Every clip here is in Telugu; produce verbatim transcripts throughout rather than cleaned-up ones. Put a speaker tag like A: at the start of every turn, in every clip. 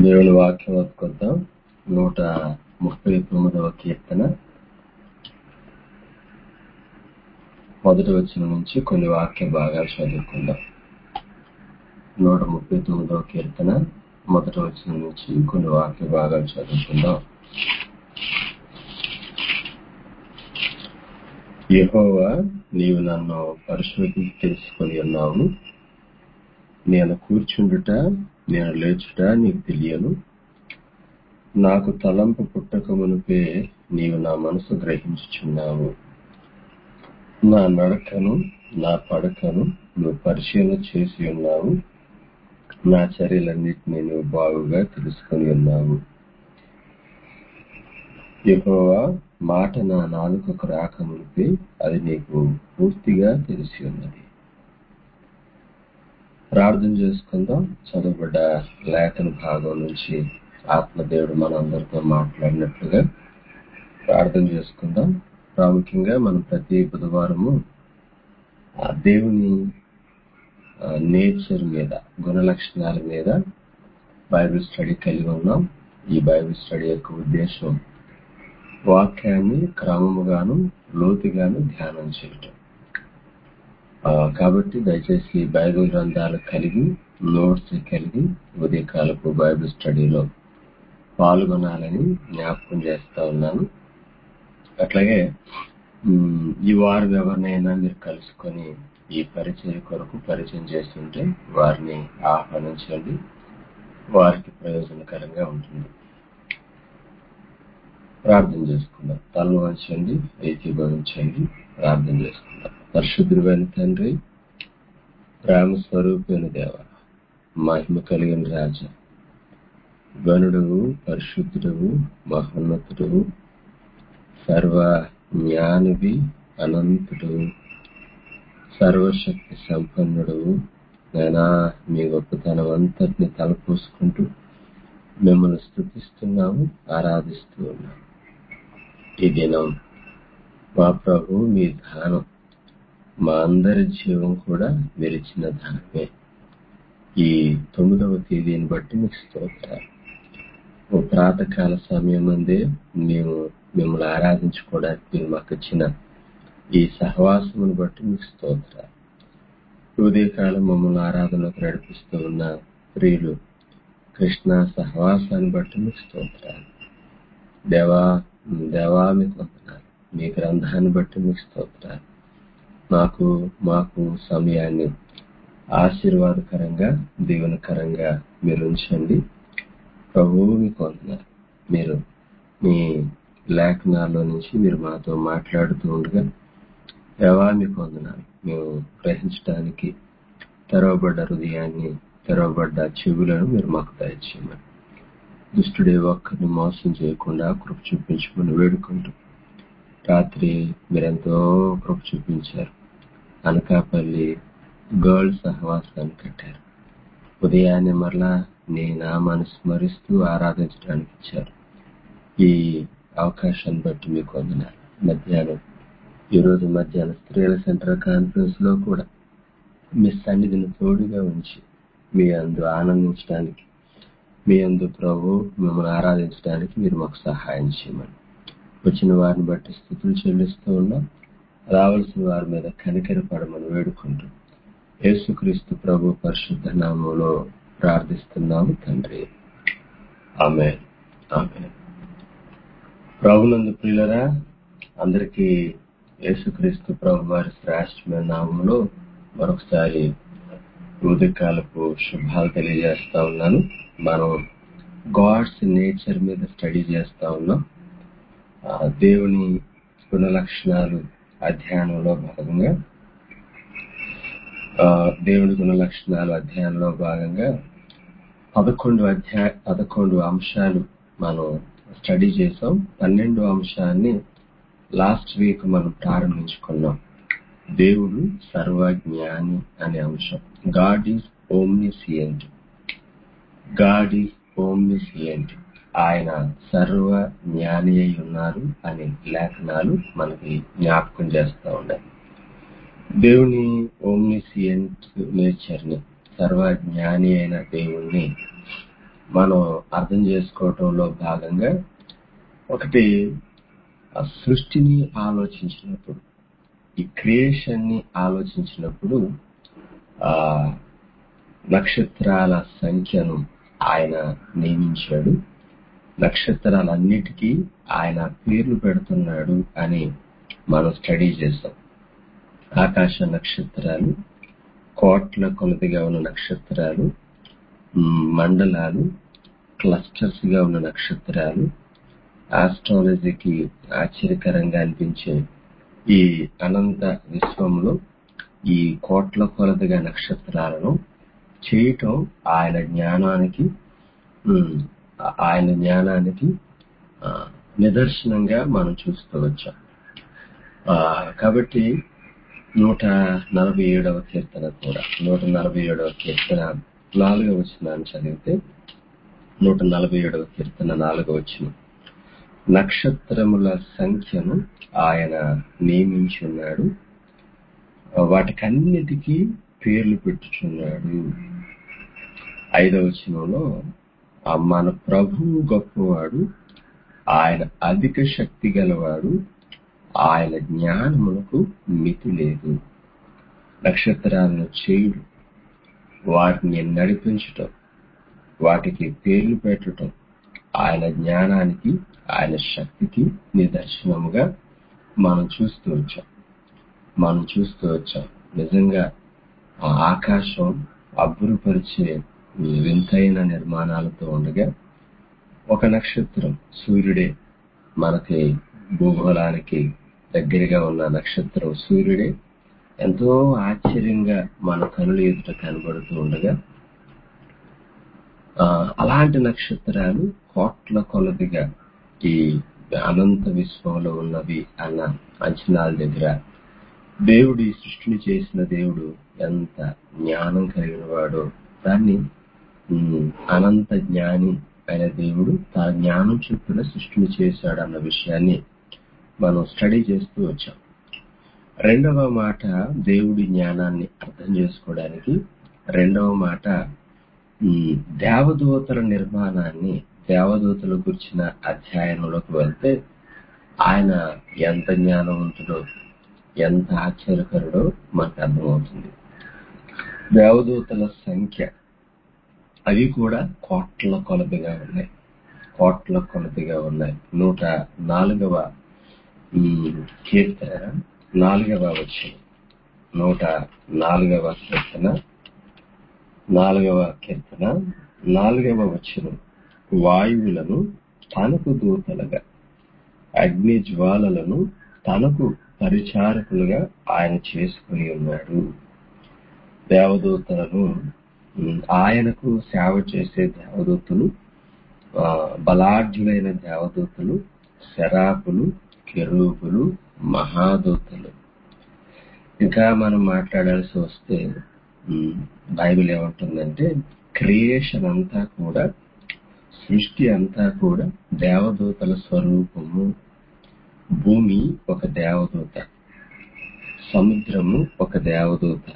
A: దేవుని వాక్యం వద్దుకొద్దాం. నూట ముప్పై తొమ్మిదవ కీర్తన మొదటి వచనం నుంచి కొన్ని వాక్య భాగాలు చదువుకుందాం. నూట ముప్పై తొమ్మిదవ కీర్తన మొదటి వచనం నుంచి కొన్ని వాక్య భాగాలు చదువుకుందాం. యెహోవా, నీవు నన్ను పరిశోధి తెలుసుకొని ఉన్నావు. నేను కూర్చుండుట నేను లేచుట నీకు తెలియను. నాకు తలంపు పుట్టక మునుపే నీవు నా మనసు గ్రహించుచున్నావు. నా నడకను నా పడకను నువ్వు పరిశీలన చేసి ఉన్నావు. నా చర్యలన్నిటినీ నువ్వు బాగుగా తెలుసుకొని ఉన్నావు. యెహోవా, మాట నా నాలుకకు రాక మునిపే అది నీకు పూర్తిగా తెలిసి ఉన్నది. ప్రార్థన చేసుకుందాం. చదువుబడ్డ లేఖన భాగం నుంచి ఆత్మదేవుడు మనందరితో మాట్లాడినట్లుగా ప్రార్థన చేసుకుందాం. ప్రాముఖ్యంగా మనం ప్రతి బుధవారము ఆ దేవుని నేచర్ మీద, గుణ లక్షణాల మీద బైబిల్ స్టడీ కలిగి ఉన్నాం. ఈ బైబిల్ స్టడీ యొక్క ఉద్దేశం వాక్యాన్ని క్రమముగాను లోతుగాను ధ్యానం చేయటం. కాబట్టి దయచేసి బైబిల్ గ్రంథాలు కలిగి నోట్స్ కలిగి ఉదయకాలపు బైబిల్ స్టడీలో పాల్గొనాలని జ్ఞాపకం చేస్తా ఉన్నాను. అట్లాగే ఈ వారం ఎవరినైనా మీరు కలుసుకొని ఈ పరిచయ కొరకు పరిచయం చేస్తుంటే వారిని ఆహ్వానించండి. వారికి ప్రయోజనకరంగా ఉంటుంది. ప్రార్థన చేసుకుందాం. తలను వంచండి, ఏకీభవించండి. ప్రార్థన చేసుకుందాం. పరిశుద్ధుడైన తండ్రి, ప్రేమ స్వరూపైన దేవ, మహిమ కలిగిన రాజా, గణుడవు, పరిశుద్ధుడవు, మహోన్నతుడవు, సర్వ జ్ఞానివి, అనంతుడవు, సర్వశక్తి సంపన్నుడవు, నేనా మీ గొప్పతనం అంతటిని తలపోసుకుంటూ మిమ్మల్ని స్తుతిస్తున్నాము, ఆరాధిస్తూ ఉన్నాము. ఈ దినం మా ప్రభు మీ దానం, మా అందరి జీవం కూడా విరిచిన దానమే. ఈ తొమ్మిదవ తేదీని బట్టి మీకు స్తోత్రాలు. ఓ ప్రాతకాల సమయం అందే మేము మిమ్మల్ని ఆరాధించుకోవడానికి మీరు మాకు ఇచ్చిన ఈ సహవాసమును బట్టి మీకు స్తోత్రాలు. ఉదయకాలం మమ్మల్ని ఆరాధనలోకి నడిపిస్తూ ఉన్న ప్రియులు కృష్ణ సహవాసాన్ని బట్టి మీకు స్తోత్రాలు. దేవా దేవా మీకు వందనాలు. మీ గ్రంథాన్ని బట్టి మీకు స్తోత్రాలు. మాకు మాకు సమయాన్ని ఆశీర్వాదకరంగా దీవెనకరంగా మీరు ఉంచండి. ప్రభువు మీకు వందనాలు. మీరు మీ లేఖనాల్లో నుంచి మీరు మాతో మాట్లాడుతూ ఉండగా దేవా మీకు వందనాలు. మేము గ్రహించడానికి తెరవబడ్డ హృదయాన్ని, తెరవబడ్డ చెవులను మీరు మాకు దయచేయమని, దుష్టుడే ఒక్కరిని మోసం చేయకుండా కృప చూపించమని వేడుకుంటూ, రాత్రి మీరెంతో కృప చూపించారు. అనకాపల్లి గర్ల్స్ సహవాసాన్ని కట్టారు. ఉదయాన్నే మరలా నీ నామాన్ని స్మరిస్తూ ఆరాధించడానికి ఇచ్చారు. ఈ అవకాశాన్ని బట్టి మీకు వందనాలు. మధ్యాహ్నం ఈరోజు మధ్యాహ్నం స్త్రీల సెంటర్ కాన్ఫరెన్స్ లో కూడా మీ సన్నిధిని తోడుగా ఉంచి మీ అందు ఆనందించడానికి, మీ అందు ప్రభు మిమ్మల్ని ఆరాధించడానికి మీరు మాకు సహాయం చేయమని, వచ్చిన వారిని బట్టి స్తుతులు చెల్లిస్తూ ఉన్నాం. రావాల్సిన వారి మీద కనికరపడమని వేడుకుంటూ యేసుక్రీస్తు ప్రభు పరిశుద్ధ నామములో ప్రార్థిస్తున్నాము తండ్రి. ఆమేన్. ఆమేన్. ప్రభునందు ప్రియులరా, అందరికీ యేసుక్రీస్తు ప్రభు వారి శ్రేష్టమైన నామములో మరొకసారి ఉదయకాలపు శుభాలు తెలియజేస్తా ఉన్నాను. మనం గాడ్స్ నేచర్ మీద స్టడీ చేస్తా ఉన్నాం. దేవుని గుణ లక్షణాలు అధ్యయనంలో భాగంగా దేవుని గుణ లక్షణాలు అధ్యయనంలో భాగంగా పదకొండు అధ్యాయ పదకొండు అంశాలు మనం స్టడీ చేసాం. పన్నెండో అంశాన్ని లాస్ట్ వీక్ మనం ప్రారంభించుకున్నాం. దేవుడు సర్వజ్ఞాని అనే అంశం. God is omniscient. God is omniscient. ఆయన సర్వ జ్ఞాని అయి ఉన్నారు అనే లేఖనాలు మనకి జ్ఞాపకం చేస్తా ఉన్నాయి. దేవుని ఓమ్నిసియంట్ నేచర్ ని, సర్వ జ్ఞాని అయిన దేవుణ్ణి మనం అర్థం చేసుకోవటంలో భాగంగా ఒకటి ఆ సృష్టిని ఆలోచించినప్పుడు, ఈ క్రియేషన్ ని ఆలోచించినప్పుడు ఆ నక్షత్రాల సంఖ్యను ఆయన నియమించాడు. నక్షత్రాలన్నిటికీ ఆయన పేర్లు పెడుతున్నాడు అని మనం స్టడీ చేస్తాం. ఆకాశ నక్షత్రాలు, కోట్ల కొలదిగా ఉన్న నక్షత్రాలు, మ్, మండలాలు, క్లస్టర్స్ గా ఉన్న నక్షత్రాలు, ఆస్ట్రాలజీకి ఆశ్చర్యకరంగా అనిపించే ఈ అనంత విశ్వంలో ఈ కోట్ల కొలదిగా నక్షత్రాలను చేయటం ఆయన జ్ఞానానికి మ్, ఆయన జ్ఞానానికి ఆ, నిదర్శనంగా మనం చూస్తూ వచ్చాం. ఆ, కాబట్టి నూట నలభై ఏడవ కీర్తన కూడా నూట నలభై ఏడవ కీర్తన నాలుగవ వచనాన్ని చదివితే, నూట నలభై ఏడవ కీర్తన నాలుగవ వచనం, నక్షత్రముల సంఖ్యను ఆయన నియమించున్నాడు, వాటికన్నిటికీ పేర్లు పెట్టుచున్నాడు. ఐదవ వచనంలో ఆ మన ప్రభువు గొప్పవాడు, ఆయన అధిక శక్తి గలవాడు, ఆయన జ్ఞానములకు మితి లేదు. నక్షత్రాలను చేయుడు, వాటిని నడిపించటం, వాటికి పేర్లు పెట్టటం ఆయన జ్ఞానానికి, ఆయన శక్తికి నిదర్శనముగా మనం చూస్తూ వచ్చాం మనం చూస్తూ వచ్చాం నిజంగా ఆ ఆకాశం అబ్బురుపరిచే వింతైన నిర్మాణాలతో ఉండగా, ఒక నక్షత్రం సూర్యుడే, మనకి భూగోళానికి దగ్గరగా ఉన్న నక్షత్రం సూర్యుడే ఎంతో ఆశ్చర్యంగా మన కనుల ఎదుట కనబడుతూ ఉండగా, ఆ అలాంటి నక్షత్రాలు కోట్ల కొలదిగా ఈ అనంత విశ్వంలో ఉన్నవి అన్న అంచనాల దగ్గర దేవుడు ఈ సృష్టిని చేసిన దేవుడు ఎంత జ్ఞానం కలిగిన వాడో, దాన్ని ఉమ్, అనంత జ్ఞాని అయిన దేవుడు తన జ్ఞానం చొప్పున సృష్టిని చేశాడు అన్న విషయాన్ని మనం స్టడీ చేస్తూ వచ్చాం. రెండవ మాట దేవుడి జ్ఞానాన్ని అర్థం చేసుకోవడానికి, రెండవ మాట ఉమ్, దేవదూతల నిర్మాణాన్ని, దేవదూతల గురించిన అధ్యయనంలోకి వెళ్తే ఆయన ఎంత జ్ఞానవంతుడో, ఎంత ఆశ్చర్యకరుడో మనకు అర్థమవుతుంది. దేవదూతల సంఖ్య అవి కూడా కోట్ల కొలదిగా ఉన్నాయి కోట్ల కొలదిగా ఉన్నాయి నూట నాలుగవ ఉమ్, కీర్తన నాలుగవ వచనం నూట నాలుగవ కీర్తన నాలుగవ కీర్తన నాలుగవ వచనం, వాయువులను తనకు దూతలుగా, అగ్ని జ్వాలలను తనకు పరిచారకులుగా ఆయన చేసుకుని ఉన్నాడు. దేవదూతలను ఉమ్, ఆయనకు సేవ చేసే దేవదూతలు, ఆ, బలాఢ్యులైన దేవదూతలు, శరాపులు, కెరూబులు, మహాదూతలు. ఇంకా మనం మాట్లాడాల్సి వస్తే ఉమ్, బైబిల్ ఏమంటుందంటే క్రియేషన్ అంతా కూడా, సృష్టి అంతా కూడా దేవదూతల స్వరూపము. భూమి ఒక దేవదూత, సముద్రము ఒక దేవదూత.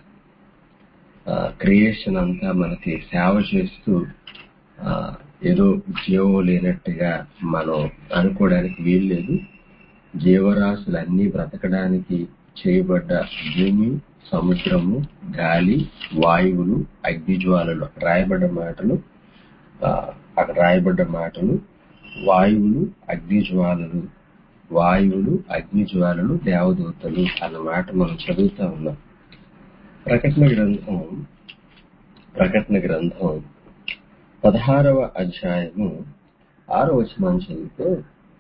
A: క్రియేషన్ అంతా మనకి సేవ చేస్తూ ఆ, ఏదో జీవం లేనట్టుగా మనం అనుకోవడానికి వీల్లేదు. జీవరాశులన్నీ బ్రతకడానికి చేయబడ్డ భూమి, సముద్రము, గాలి, వాయువులు, అగ్నిజ్వాలలు, అక్కడ రాయబడ్డ మాటలు ఆ, అక్కడ రాయబడ్డ మాటలు వాయువులు, అగ్నిజ్వాలలు, వాయువులు, అగ్నిజ్వాలలు, దేవదూతలు అన్న మాట మనం చదువుతా ఉన్నాం. ప్రకటన గ్రంథం ప్రకటన గ్రంథం పదహారవ అధ్యాయము ఆరో వచనాన్ని చదివితే,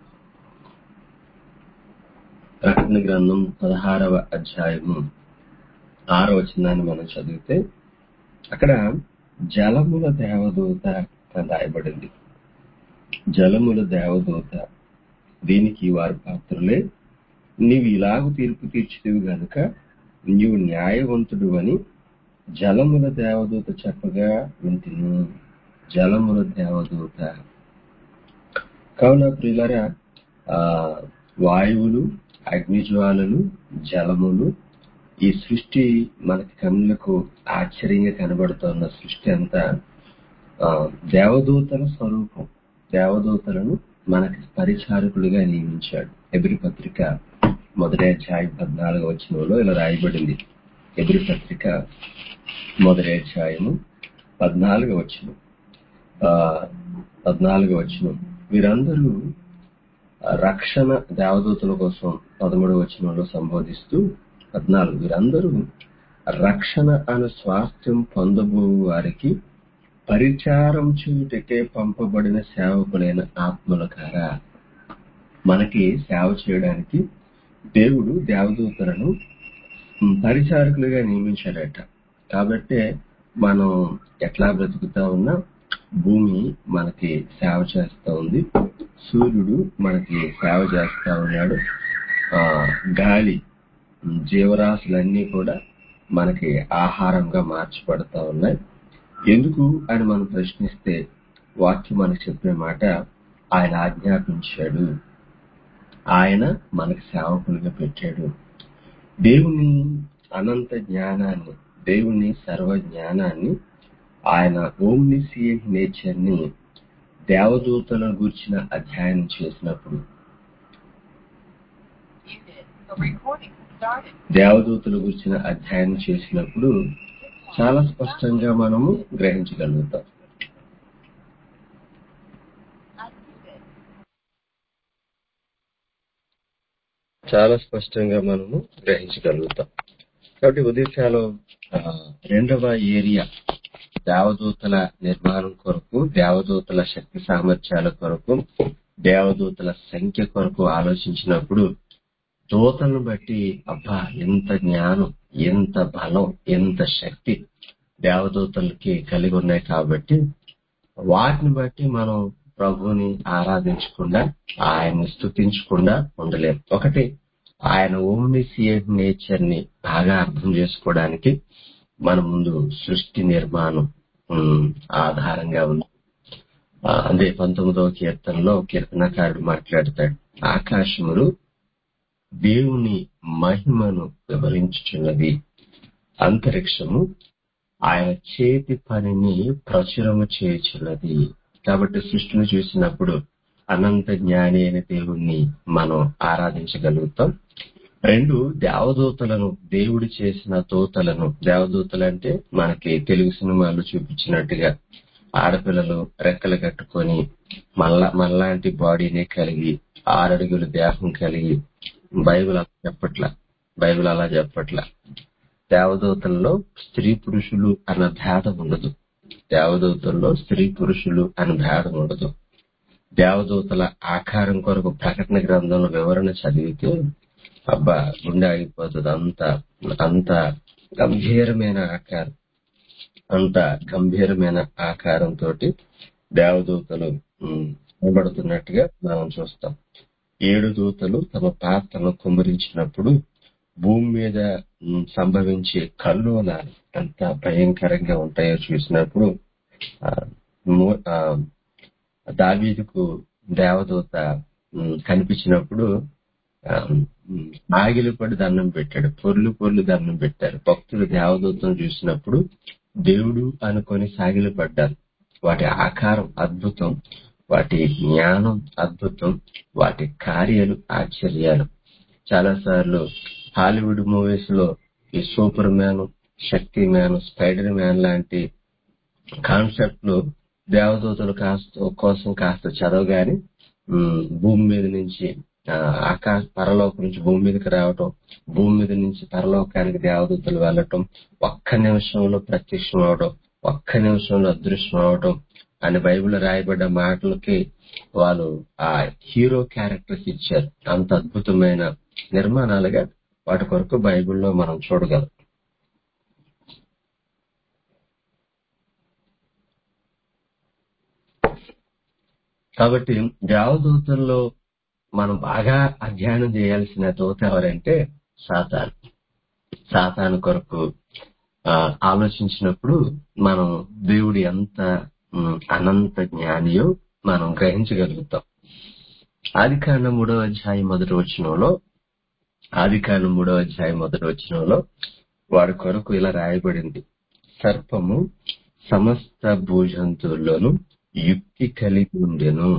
A: ప్రకటన గ్రంథం పదహారవ అధ్యాయము ఆరో వచనాన్ని మనం చదివితే అక్కడ జలముల దేవదూత అని రాయబడింది. జలముల దేవదూత, దీనికి వారి పాత్రులే, నీవు ఇలాగ తీర్పు తీర్చితివి గనుక నీవు న్యాయవంతుడు అని జలముల దేవదూత చెప్పగా వింటిని. జలముల దేవదూత. కావున ప్రియులారా, ఆ వాయువులు, అగ్నిజ్వాలలు, జలములు, ఈ సృష్టి మనకి కన్నులకు ఆశ్చర్యంగా కనబడుతున్న సృష్టి అంతా ఆ, దేవదూతల స్వరూపం. దేవదూతలను మనకి పరిచారకులుగా నియమించాడు. ఎబ్రి పత్రిక మొదటి అధ్యాయం పద్నాలుగు వచనంలో ఇలా రాయబడింది. ఎబ్రి పత్రిక మొదటి అధ్యాయము పద్నాలుగు వచనం ఆ పద్నాలుగు వచనం వీరందరూ రక్షణ దేవదూతల కోసం పదమూడు వచనంలో సంబోధిస్తూ పద్నాలుగు వీరందరూ రక్షణ అను స్వాస్థ్యం పొందబో వారికి పరిచారం చేయుటకే పంపబడిన సేవకులైన ఆత్మల కారా. మనకి సేవ చేయడానికి దేవుడు దేవదూతలను పరిచారకులుగా నియమించాడట. కాబట్టే మనం ఎట్లా బ్రతుకుతా ఉన్నా భూమి మనకి సేవ చేస్తా ఉంది, సూర్యుడు మనకి సేవ చేస్తా ఉన్నాడు, ఆ గాలి జీవరాశులన్నీ కూడా మనకి ఆహారంగా మార్చబడతా ఉన్నాయి. ఎందుకు అని మనం ప్రశ్నిస్తే వాక్యం మనకు చెప్పే మాట, ఆయన ఆజ్ఞాపించాడు, ఆయన మనకి సేవకులుగా పెట్టాడు. దేవుని అనంత జ్ఞానాన్ని, దేవుని సర్వ జ్ఞానాన్ని, ఆయన ఓమ్నిసియంట్ నేచర్ ని దేవదూతలను గూర్చిన అధ్యయనం చేసినప్పుడు దేవదూతల గురించిన అధ్యయనం చేసినప్పుడు చాలా స్పష్టంగా మనము గ్రహించగలుగుతాం. చాలా స్పష్టంగా మనము గ్రహించగలుగుతాం. కాబట్టి ఉదయకాలం రెండవ ఏరియా దేవదూతల నిర్మాణం కొరకు, దేవదూతల శక్తి సామర్థ్యాల కొరకు, దేవదూతల సంఖ్య కొరకు ఆలోచించినప్పుడు దూతలను బట్టి అబ్బా ఎంత జ్ఞానం, ఎంత బలం, ఎంత శక్తి దేవదూతలకి కలిగి ఉన్నాయి. కాబట్టి వాటిని బట్టి మనం ప్రభువుని ఆరాధించకుండా, ఆయన్ని స్తుతించకుండా ఉండలేం. ఒకటి, ఆయన ఓమ్నిసియంట్ నేచర్ ని బాగా అర్థం చేసుకోవడానికి మన ముందు సృష్టి నిర్మాణం ఆధారంగా ఉంది. అదే పంతొమ్మిదవ కీర్తనలో కీర్తనకారుడు మాట్లాడతాడు, ఆకాశములు దేవుని మహిమను వివరించుచున్నది, అంతరిక్షము ఆయన చేతి పనిని ప్రచురము చేయుచున్నది. కాబట్టి సృష్టిని చూసినప్పుడు అనంత జ్ఞాని అయిన దేవుణ్ణి మనం ఆరాధించగలుగుతాం. రెండు, దేవదూతలను, దేవుడు చేసిన దూతలను, దేవదూతలంటే మనకి తెలుగు సినిమాల్లో చూపించినట్టుగా ఆడపిల్లలు రెక్కలు కట్టుకొని మళ్ళా మనలాంటి బాడీని కలిగి ఆరడుగుల దేహం కలిగి, బైబిల్ అలా చెప్పట్లా బైబిల్ అలా చెప్పట్లా దేవదూతల్లో స్త్రీ పురుషులు అన్న భేదం ఉండదు. దేవదూతల్లో స్త్రీ పురుషులు అన్న భేదం ఉండదు. దేవదూతల ఆకారం కొరకు ప్రకటన గ్రంథంలో వివరణ చదివితే అబ్బా గుండె ఆగిపోతుంది. అంత అంత గంభీరమైన ఆకారం, అంత గంభీరమైన ఆకారంతో దేవదూతలు కనబడుతున్నట్టుగా మనం చూస్తాం. ఏడు దూతలు తమ పాత్రను కుమ్మరించినప్పుడు భూమి మీద సంభవించే కల్లోలాలు ఎంత భయంకరంగా ఉంటాయో చూసినప్పుడు దావీదుకు దేవదూత కనిపించినప్పుడు ఆగిలిపడి దండం పెట్టాడు, పొర్లు పొర్లు దండం పెట్టారు. భక్తులు దేవదూతను చూసినప్పుడు దేవుడు అనుకొని సాగిలిపడ్డారు. వాటి ఆకారం అద్భుతం, వాటి జ్ఞానం అద్భుతం, వాటి కార్యాలు ఆశ్చర్యాలు. చాలా సార్లు హాలీవుడ్ మూవీస్ లో ఈ Superman, Shaktiman, Spiderman లాంటి కాన్సెప్ట్ లు దేవదూతలు కాస్త కోసం కాస్త చదవగానే భూమి మీద నుంచి ఆకాశ పరలోకం నుంచి భూమి మీదకి రావటం, భూమి మీద నుంచి పరలోకానికి దేవదూతలు వెళ్ళటం, ఒక్క నిమిషంలో ప్రత్యక్షం అవడం, ఒక్క నిమిషంలో అదృశ్యం అవడం అని బైబిల్ రాయబడ్డ మాటలకి వాళ్ళు ఆ హీరో క్యారెక్టర్స్ ఇచ్చారు. అంత అద్భుతమైన నిర్మాణాలుగా వాటి కొరకు బైబిల్లో మనం చూడగలం. కాబట్టి దేవదూతల్లో మనం బాగా అధ్యయనం చేయాల్సిన దూత ఎవరంటే సాతాను. సాతాను కొరకు ఆలోచించినప్పుడు మనం దేవుడు ఎంత అనంత జ్ఞానియో మనం గ్రహించగలుగుతాం. ఆదికాండం మూడవ అధ్యాయం మొదటి వచనంలో ఆదికాండం మూడవ అధ్యాయం మొదటి వచనంలో వాడి కొరకు ఇలా రాయబడింది, సర్పము సమస్త భూజంతువుల్లోనూ యుక్తి కలిగి ఉండెను.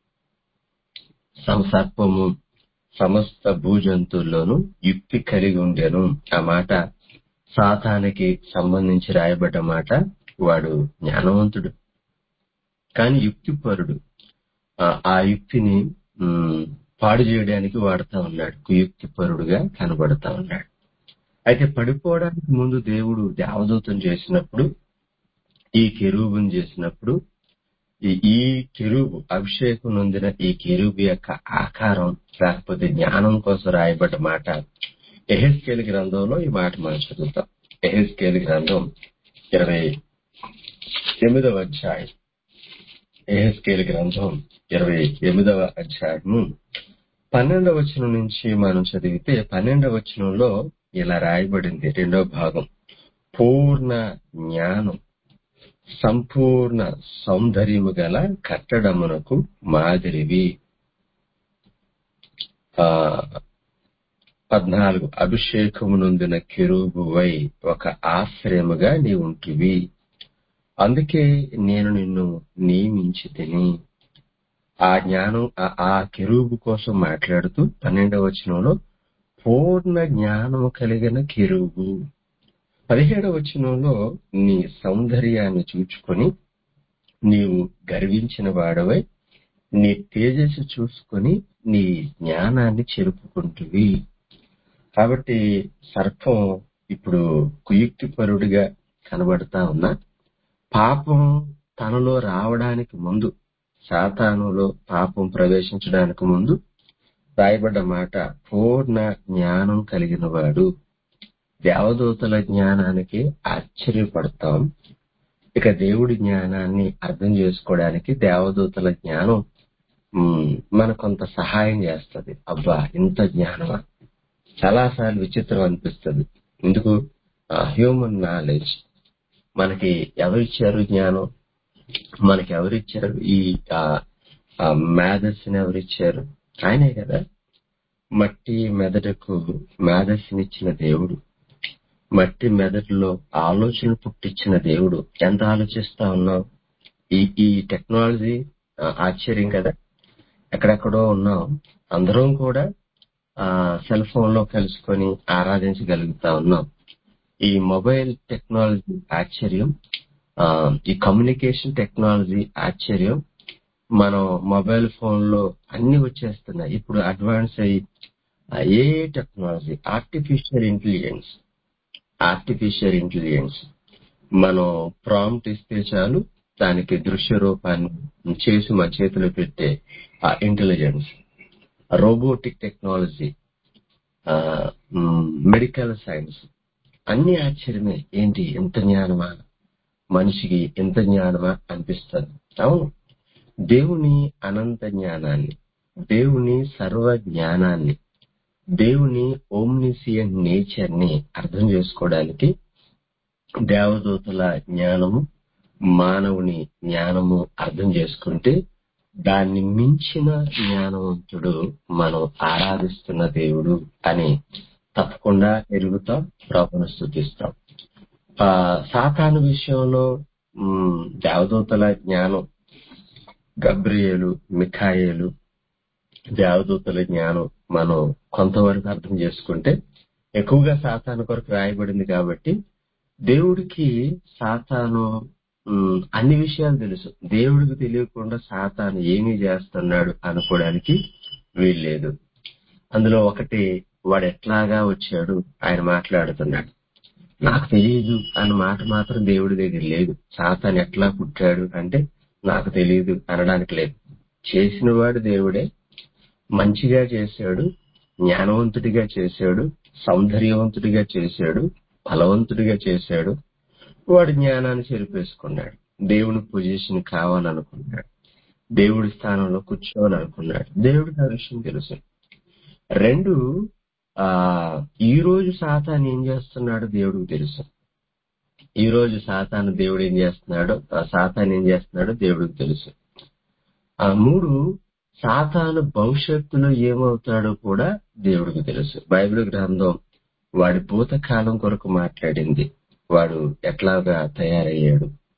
A: సం- సర్పము సమస్త భూజంతువుల్లోనూ యుక్తి కలిగి ఉండెను. ఆ మాట సాతానికి సంబంధించి రాయబడ్డ మాట. వాడు జ్ఞానవంతుడు కానీ యుక్తిపరుడు. ఆ ఆ యుక్తిని ఉమ్, పాడు చేయడానికి వాడుతా ఉన్నాడు. కుయుక్తిపరుడుగా కనబడతా ఉన్నాడు. అయితే పడిపోవడానికి ముందు దేవుడు దేవదూతం చేసినప్పుడు, ఈ కెరూబుని చేసినప్పుడు, ఈ ఈ కెరూబు అభిషేకం నొందిన ఈ కెరూబు యొక్క ఆకారం లేకపోతే జ్ఞానం కోసం రాయబడ్డ మాట యెహెజ్కేలు గ్రంథంలో ఈ మాట మనం చదువుతాం. యెహెజ్కేలు గ్రంథం ఇరవై ఎనిమిదవ అధ్యాయం యెహెజ్కేలు గ్రంథం ఇరవై ఎనిమిదవ అధ్యాయము పన్నెండవ వచనం నుంచి మనం చదివితే, పన్నెండవ వచనంలో ఇలా రాయబడింది. రెండవ భాగం, పూర్ణ జ్ఞానం సంపూర్ణ సౌందర్యము గల కట్టడమునకు మాదిరివి. ఆ పద్నాలుగు, అభిషేకము నొందిన కెరూబువై ఒక ఆశ్రయముగా నీ ఉంటివి. అందుకే నేను నిన్ను నియమించి తిని. ఆ జ్ఞానం ఆ- ఆ కెరూబు కోసం మాట్లాడుతూ పన్నెండవ వచనంలో పూర్ణ జ్ఞానము కలిగిన కెరూబు. పదిహేడవ వచనంలో నీ సౌందర్యాన్ని చూచుకొని నీవు గర్వించిన వాడవై నీ తేజస్సు చూసుకొని నీ జ్ఞానాన్ని చెరుపుకుంటువి. కాబట్టి సర్పం ఇప్పుడు కుయుక్తిపరుడిగా కనబడతా ఉన్నా, పాపం తనలో రావడానికి ముందు, సాతానులో పాపం ప్రవేశించడానికి ముందు రాయబడ్డ మాట పూర్ణ జ్ఞానం కలిగిన వాడు. దేవదూతల జ్ఞానానికి ఆశ్చర్యపడతాం. ఇక దేవుడి జ్ఞానాన్ని అర్థం చేసుకోవడానికి దేవదూతల జ్ఞానం ఉమ్, మనకు కొంత సహాయం చేస్తుంది. అబ్బా, ఇంత జ్ఞానమా! చాలాసార్లు విచిత్రం అనిపిస్తుంది. ఎందుకు? హ్యూమన్ నాలెడ్జ్ మనకి ఎవరిచ్చారు? జ్ఞానం మనకి ఎవరిచ్చారు? ఈ మేధస్సుని ఎవరిచ్చారు? ఆయనే కదా. మట్టి మెదడుకు మేధస్సునిచ్చిన దేవుడు, మట్టి మెదడులో ఆలోచన పుట్టించిన దేవుడు. ఎంత ఆలోచిస్తా ఉన్నాం! ఈ ఈ టెక్నాలజీ ఆ, ఆశ్చర్యం కదా. ఎక్కడెక్కడో ఉన్నాం, అందరం కూడా ఆ సెల్ ఫోన్ లో కలుసుకొని ఆరాధించగలుగుతా ఉన్నాం. ఈ మొబైల్ టెక్నాలజీ ఆశ్చర్యం, ఆ ఈ కమ్యూనికేషన్ టెక్నాలజీ ఆశ్చర్యం. మనం మొబైల్ ఫోన్ లో అన్ని వచ్చేస్తున్నాయి. ఇప్పుడు అడ్వాన్స్ అయ్యి ఏ technology, artificial intelligence artificial intelligence మనం ప్రాంప్ట్ ఇస్తే చాలు, దానికి దృశ్య రూపాన్ని చేసి మన చేతిలో పెట్టే ఆ intelligence. Robotic technology, medical science, అన్ని ఆశ్చర్యమే. ఏంటి ఎంత జ్ఞానమా, మనిషికి ఎంత జ్ఞానమా అనిపిస్తుంది. అవును, దేవుని అనంత జ్ఞానాన్ని, దేవుని సర్వ జ్ఞానాన్ని, దేవుని ఓమ్నిసియంట్ నేచర్ ని అర్థం చేసుకోవడానికి దేవదూతల జ్ఞానము, మానవుని జ్ఞానము అర్థం చేసుకుంటే దాన్ని మించిన జ్ఞానవంతుడు మనం ఆరాధిస్తున్న దేవుడు అని తప్పకుండా ఎరుగుతాం, ప్రభువును స్తుతిస్తాం. ఆ సాతాను విషయంలో ఉమ్, దేవదూతల జ్ఞానం, గబ్రియేలు, మిఖాయేలు దేవదూతల జ్ఞానం మనం కొంతవరకు అర్థం చేసుకుంటే, ఎక్కువగా సాతాను కొరకు రాయబడింది కాబట్టి దేవుడికి సాతాను ఉమ్, అన్ని విషయాలు తెలుసు. దేవుడికి తెలియకుండా సాతాను ఏమీ చేస్తున్నాడు అనుకోవడానికి వీల్లేదు. అందులో ఒకటి, వాడు ఎట్లాగా వచ్చాడు ఆయన మాట్లాడుతున్నాడు. నాకు తెలియదు అన్న మాట మాత్రం దేవుడి దగ్గర లేదు. సాతాను ఎట్లా పుట్టాడు అంటే నాకు తెలియదు అనడానికి లేదు. చేసినవాడు దేవుడే, మంచిగా చేశాడు, జ్ఞానవంతుడిగా చేశాడు, సౌందర్యవంతుడిగా చేశాడు, బలవంతుడిగా చేశాడు. వాడు జ్ఞానాన్ని చెరిపేసుకున్నాడు. దేవుని పొజిషన్ కావాలనుకున్నాడు, దేవుడి స్థానంలో కూర్చోవాలనుకున్నాడు. దేవుడికి ఆ విషయం తెలుసు. రెండు, ఆ ఈ రోజు సాతాను ఏం చేస్తున్నాడో దేవుడికి తెలుసు. ఈ రోజు సాతాను దేవుడు ఏం చేస్తున్నాడో ఆ సాతాను ఏం చేస్తున్నాడో దేవుడికి తెలుసు. ఆ మూడు, సాతాను భవిష్యత్తులో ఏమవుతాడో కూడా దేవుడికి తెలుసు. బైబిల్ గ్రంథం వాడి భూతకాలం కొరకు మాట్లాడింది. వాడు ఎట్లాగా తయారయ్యాడు,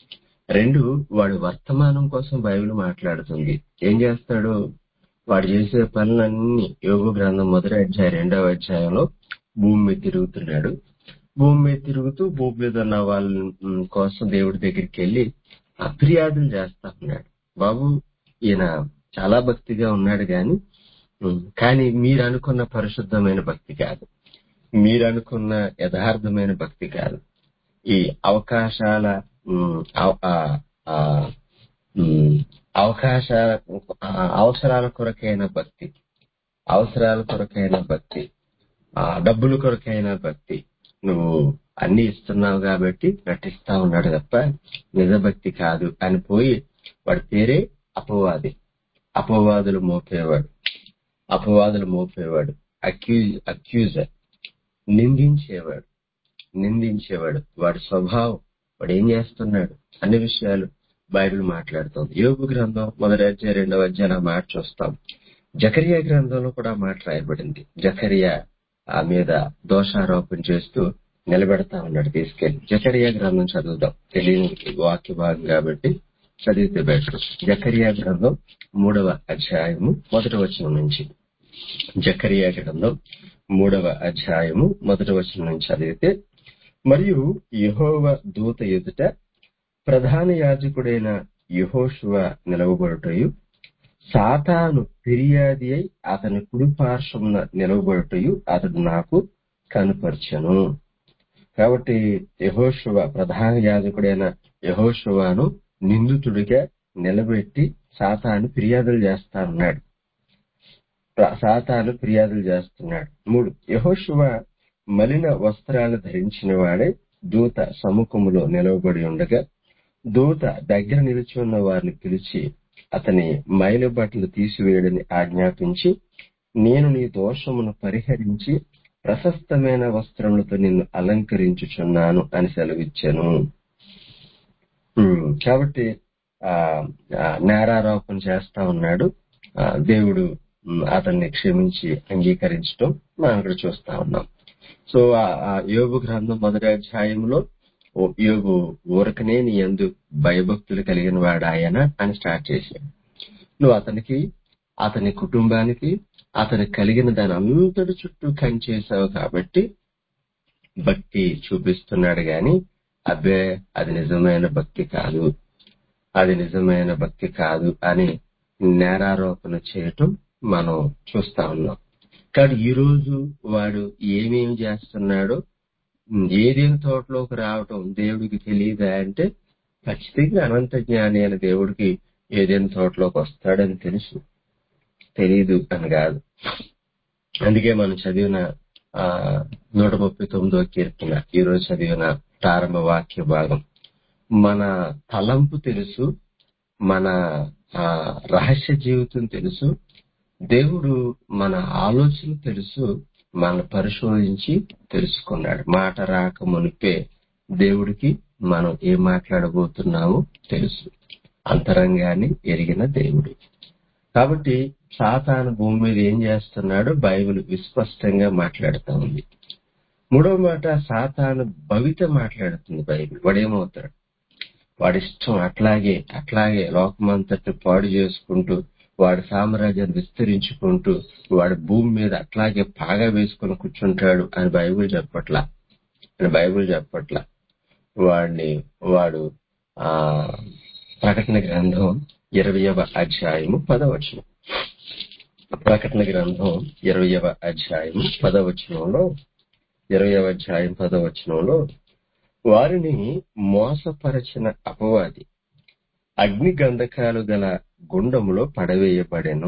A: రెండు, వాడి వర్తమానం కోసం బైబిల్ మాట్లాడుతుంది. ఏం చేస్తాడు? వాడు చేసే పనులన్నీ యోబు గ్రంథం మొదటి అధ్యాయం రెండవ అధ్యాయంలో భూమి మీద తిరుగుతున్నాడు. భూమి మీద తిరుగుతూ భూమి మీద ఉన్న వాళ్ళ ఉమ్, కోసం దేవుడి దగ్గరికి వెళ్ళి ఆ ఫిర్యాదులు చేస్తా ఉన్నాడు. బాబు, ఈయన చాలా భక్తిగా ఉన్నాడు గాని ఉమ్, కానీ మీరు అనుకున్న పరిశుద్ధమైన భక్తి కాదు, మీరు అనుకున్న యథార్థమైన భక్తి కాదు. ఈ అవకాశాల ఉమ్, అవ- ఆ, ఆ, ఉమ్, అవకాశాల ఆ, అవసరాల కొరకైన భక్తి, అవసరాల కొరకైన భక్తి, ఆ డబ్బుల కొరకైన భక్తి. నువ్వు అన్ని ఇస్తున్నావు కాబట్టి నటిస్తా ఉన్నాడు తప్ప నిజ భక్తి కాదు అని పోయి వాడి పేరే అపవాది. అపవాదులు మోపేవాడు, అపవాదులు మోపేవాడు, అక్యూజ్ అక్యూజర్, నిందించేవాడు, నిందించేవాడు. వాడి స్వభావం, వాడు ఏం చేస్తున్నాడు అన్ని విషయాలు బైబిల్ మాట్లాడుతుంది. యోబు గ్రంథం మొదటి అధ్యాయం రెండవ అధ్యాయం ఆ మాట చూస్తాం. జకరియా గ్రంథంలో కూడా ఆ మాట రాయబడింది. జకరియా ఆ మీద దోషారోపణ చేస్తూ నిలబెడతా ఉన్నాడు తీసుకెళ్లి. జకరియా గ్రంథం చదువుదాం, తెలియని వాక్య భాగం కాబట్టి చదివితే బెటర్. జకరియా గ్రంథం మూడవ అధ్యాయము మొదటి వచనం నుంచి. జకరియా గ్రంథం మూడవ అధ్యాయము మొదటి వచనం నుంచి చదివితే, మరియు యెహోవా దూత ఎదుట ప్రధాన యాజకుడైన యెహోషువ నిలవబడుటయు, సాతాను ఫిర్యాది అయి అతని కుడి పార్శ్వమున నిలవబడుటయు అతడు నాకు కనుపరచెను. కాబట్టి యెహోషువ, ప్రధాన యాజకుడైన యెహోషువను నిందితుడిగా నిలబెట్టి సాతాను ఫిర్యాదులు చేస్తా ఉన్నాడు. సాతాను ఫిర్యాదులు చేస్తున్నాడు. మూడు, యెహోషువ మలిన వస్త్రాలు ధరించిన వాడే దూత సముఖములో నిలవబడి ఉండగా, దూత దగ్గర నిలిచి ఉన్న వారిని పిలిచి అతని మైల బట్టలు తీసివేయడని ఆజ్ఞాపించి, నేను నీ దోషమును పరిహరించి ప్రశస్తమైన వస్త్రములతో నిన్ను అలంకరించుచున్నాను అని సెలవిచ్చాను. ఉమ్, కాబట్టి ఆ ఆ, నేరారోపణ చేస్తా ఉన్నాడు. ఆ, దేవుడు ఉమ్, అతన్ని క్షమించి అంగీకరించడం మనం ఇక్కడ చూస్తా ఉన్నాం. సో ఆ ఆ యోబు గ్రంథం మొదటి అధ్యాయంలో ఓ యోబు ఊరకనే నీ యందు భయభక్తులు కలిగిన వాడు ఆయన అని స్టార్ట్ చేశాడు. నువ్వు అతనికి, అతని కుటుంబానికి, అతనికి కలిగిన దాని అంతటి చుట్టూ కంచేశావు కాబట్టి భక్తి చూపిస్తున్నాడు గాని అబ్బే అది నిజమైన భక్తి కాదు, అది నిజమైన భక్తి కాదు అని నేరారోపణ చేయటం మనం చూస్తా ఉన్నాం. కానీ ఈ రోజు వాడు ఏమేమి చేస్తున్నాడో, ఏదేని తోటలోకి రావటం దేవుడికి తెలియదా అంటే ఖచ్చితంగా అనంత జ్ఞాని అయిన దేవుడికి ఏదేని తోటలోకి వస్తాడని తెలుసు, తెలీదు అని కాదు. అందుకే మనం చదివిన ఆ నూట ముప్పై తొమ్మిదో కీర్తన, ఈ రోజు చదివిన ప్రారంభ వాక్య భాగం, మన తలంపు తెలుసు, మన ఆ రహస్య జీవితం తెలుసు, దేవుడు మన ఆలోచన తెలుసు, మన పరిశోధించి తెలుసుకున్నాడు. మాట రాక మునిపే దేవుడికి మనం ఏం మాట్లాడబోతున్నామో తెలుసు. అంతరంగాన్ని ఎరిగిన దేవుడు. కాబట్టి సాతాను భూమి మీద ఏం చేస్తున్నాడో బైబిల్ విస్పష్టంగా మాట్లాడుతూ ఉంది. మూడవ మాట, సాతాను భవిత మాట్లాడుతుంది బైబిల్. వాడేమవుతాడు? వాడిష్టం అట్లాగే అట్లాగే లోకమంతటి పాడు చేసుకుంటూ, వాడి సామ్రాజ్యాన్ని విస్తరించుకుంటూ, వాడి భూమి మీద అట్లాగే పాగా వేసుకుని కూర్చుంటాడు అని బైబిల్ చెప్పట్లా, అని బైబిల్ చెప్పట్లా. వాడిని వాడు ఆ ప్రకటన గ్రంథం ఇరవయవ అధ్యాయము పదవచనం, ప్రకటన గ్రంథం ఇరవయవ అధ్యాయము పదవచనంలో, ఇరవయవ అధ్యాయం పదవచనంలో, వారిని మోసపరచిన అపవాది అగ్ని గంధకాలు గల గుండములో పడవేయబడెను.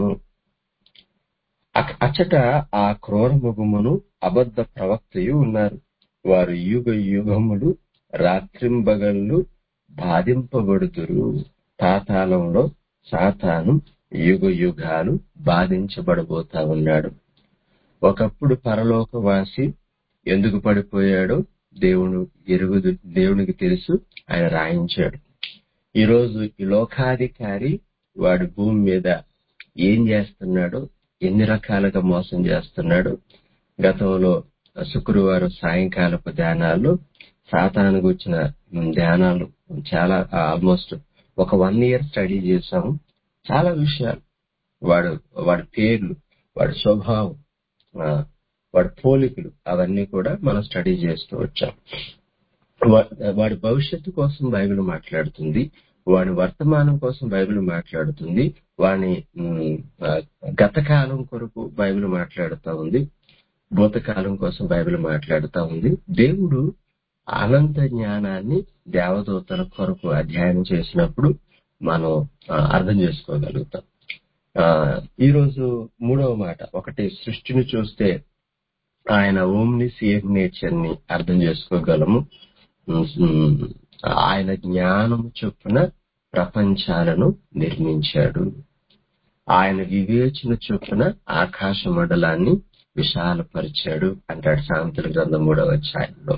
A: అక- అచ్చట ఆ క్రూర ముఖమును అబద్ధ ప్రవక్తయు ఉన్నారు. వారు యుగ యుగములు రాత్రింబగళ్ళు బాధింపబడుదురు. పాతాళంలో సాతాను యుగ యుగాలు బాధించబడబోతా ఉన్నాడు. ఒకప్పుడు పరలోకవాసి ఎందుకు పడిపోయాడో దేవుడు ఎరుగుదు, దేవునికి తెలుసు, ఆయన రాయించాడు. ఈ రోజు ఈ లోకాధికారి వాడి భూమి మీద ఏం చేస్తున్నాడో, ఎన్ని రకాలుగా మోసం చేస్తున్నాడో గతంలో శుక్రవారం సాయంకాలపు ధ్యానాల్లో సాతాను గురించిన ధ్యానాలు చాలా ఆల్మోస్ట్ ఒక వన్ ఇయర్ స్టడీ చేసాము. చాలా విషయాలు, వాడు వాడి పేర్లు, వాడి స్వభావం, ఆ, వాడి పోలికలు, అవన్నీ కూడా మనం స్టడీ చేస్తూ వచ్చాం. వా- వాడి భవిష్యత్తు కోసం బైబిల్ మాట్లాడుతుంది, వాడి వర్తమానం కోసం బైబిల్ మాట్లాడుతుంది, వాని ఉమ్, ఆ, గతకాలం కొరకు బైబిల్ మాట్లాడుతూ ఉంది, భూతకాలం కోసం బైబిల్ మాట్లాడుతూ ఉంది. దేవుడు అనంత జ్ఞానాన్ని దేవదూతల కొరకు అధ్యయనం చేసినప్పుడు మనం ఆ, అర్థం చేసుకోగలుగుతాం. ఆ ఈ రోజు మూడవ మాట, ఒకటి సృష్టిని చూస్తే ఆయన ఓమ్నిసియెంట్ నేచర్ ని అర్థం చేసుకోగలము. ఉమ్, ఆయన జ్ఞానం చొప్పున ప్రపంచాలను నిర్మించాడు, ఆయన వివేచన చొప్పున ఆకాశ మండలాన్ని విశాలపరిచాడు అంటాడు సామెతల గ్రంథం మూడవ అధ్యాయంలో.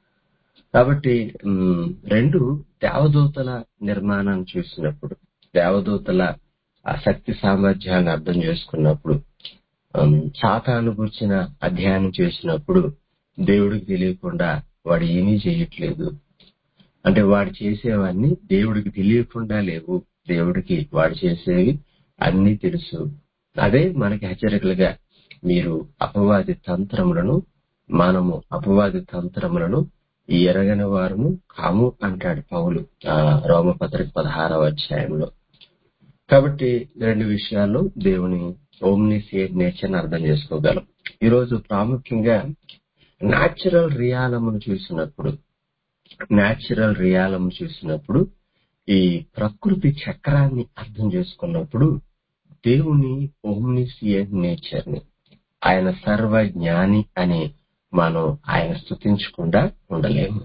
A: కాబట్టి ఉమ్, రెండు దేవదూతల నిర్మాణాన్ని చూసినప్పుడు, దేవదూతల ఆ శక్తి సామర్థ్యాలను అర్థం చేసుకున్నప్పుడు, ఉమ్, సాతాను గురించిన అధ్యయనం చేసినప్పుడు దేవుడికి తెలియకుండా వాడు ఏమీ చేయట్లేదు. అంటే వాడు చేసేవన్నీ దేవుడికి తెలియకుండా లేవు, దేవుడికి వాడు చేసేవి అన్ని తెలుసు. అదే మనకి హెచ్చరికలుగా, మీరు అపవాది తంత్రములను, మనము అపవాది తంత్రములను ఈ ఎరగని వారము కాము అంటాడు పౌలు ఆ రోమపత్రిక పదహారవ అధ్యాయంలో. కాబట్టి రెండు విషయాల్లో దేవుని ఓమ్నిసియెంట్ నేచర్ అర్థం చేసుకోగలం. ఈరోజు ప్రాముఖ్యంగా న్యాచురల్ రియాలమును చూసినప్పుడు న్యాచురల్ రియాలము చూసినప్పుడు ఈ ప్రకృతి చక్రాన్ని అర్థం చేసుకున్నప్పుడు దేవుని ఓమ్నిసియెంట్ నేచర్ ని, ఆయన సర్వజ్ఞాని అని మనం ఆయన స్తుతించకుండా ఉండలేము.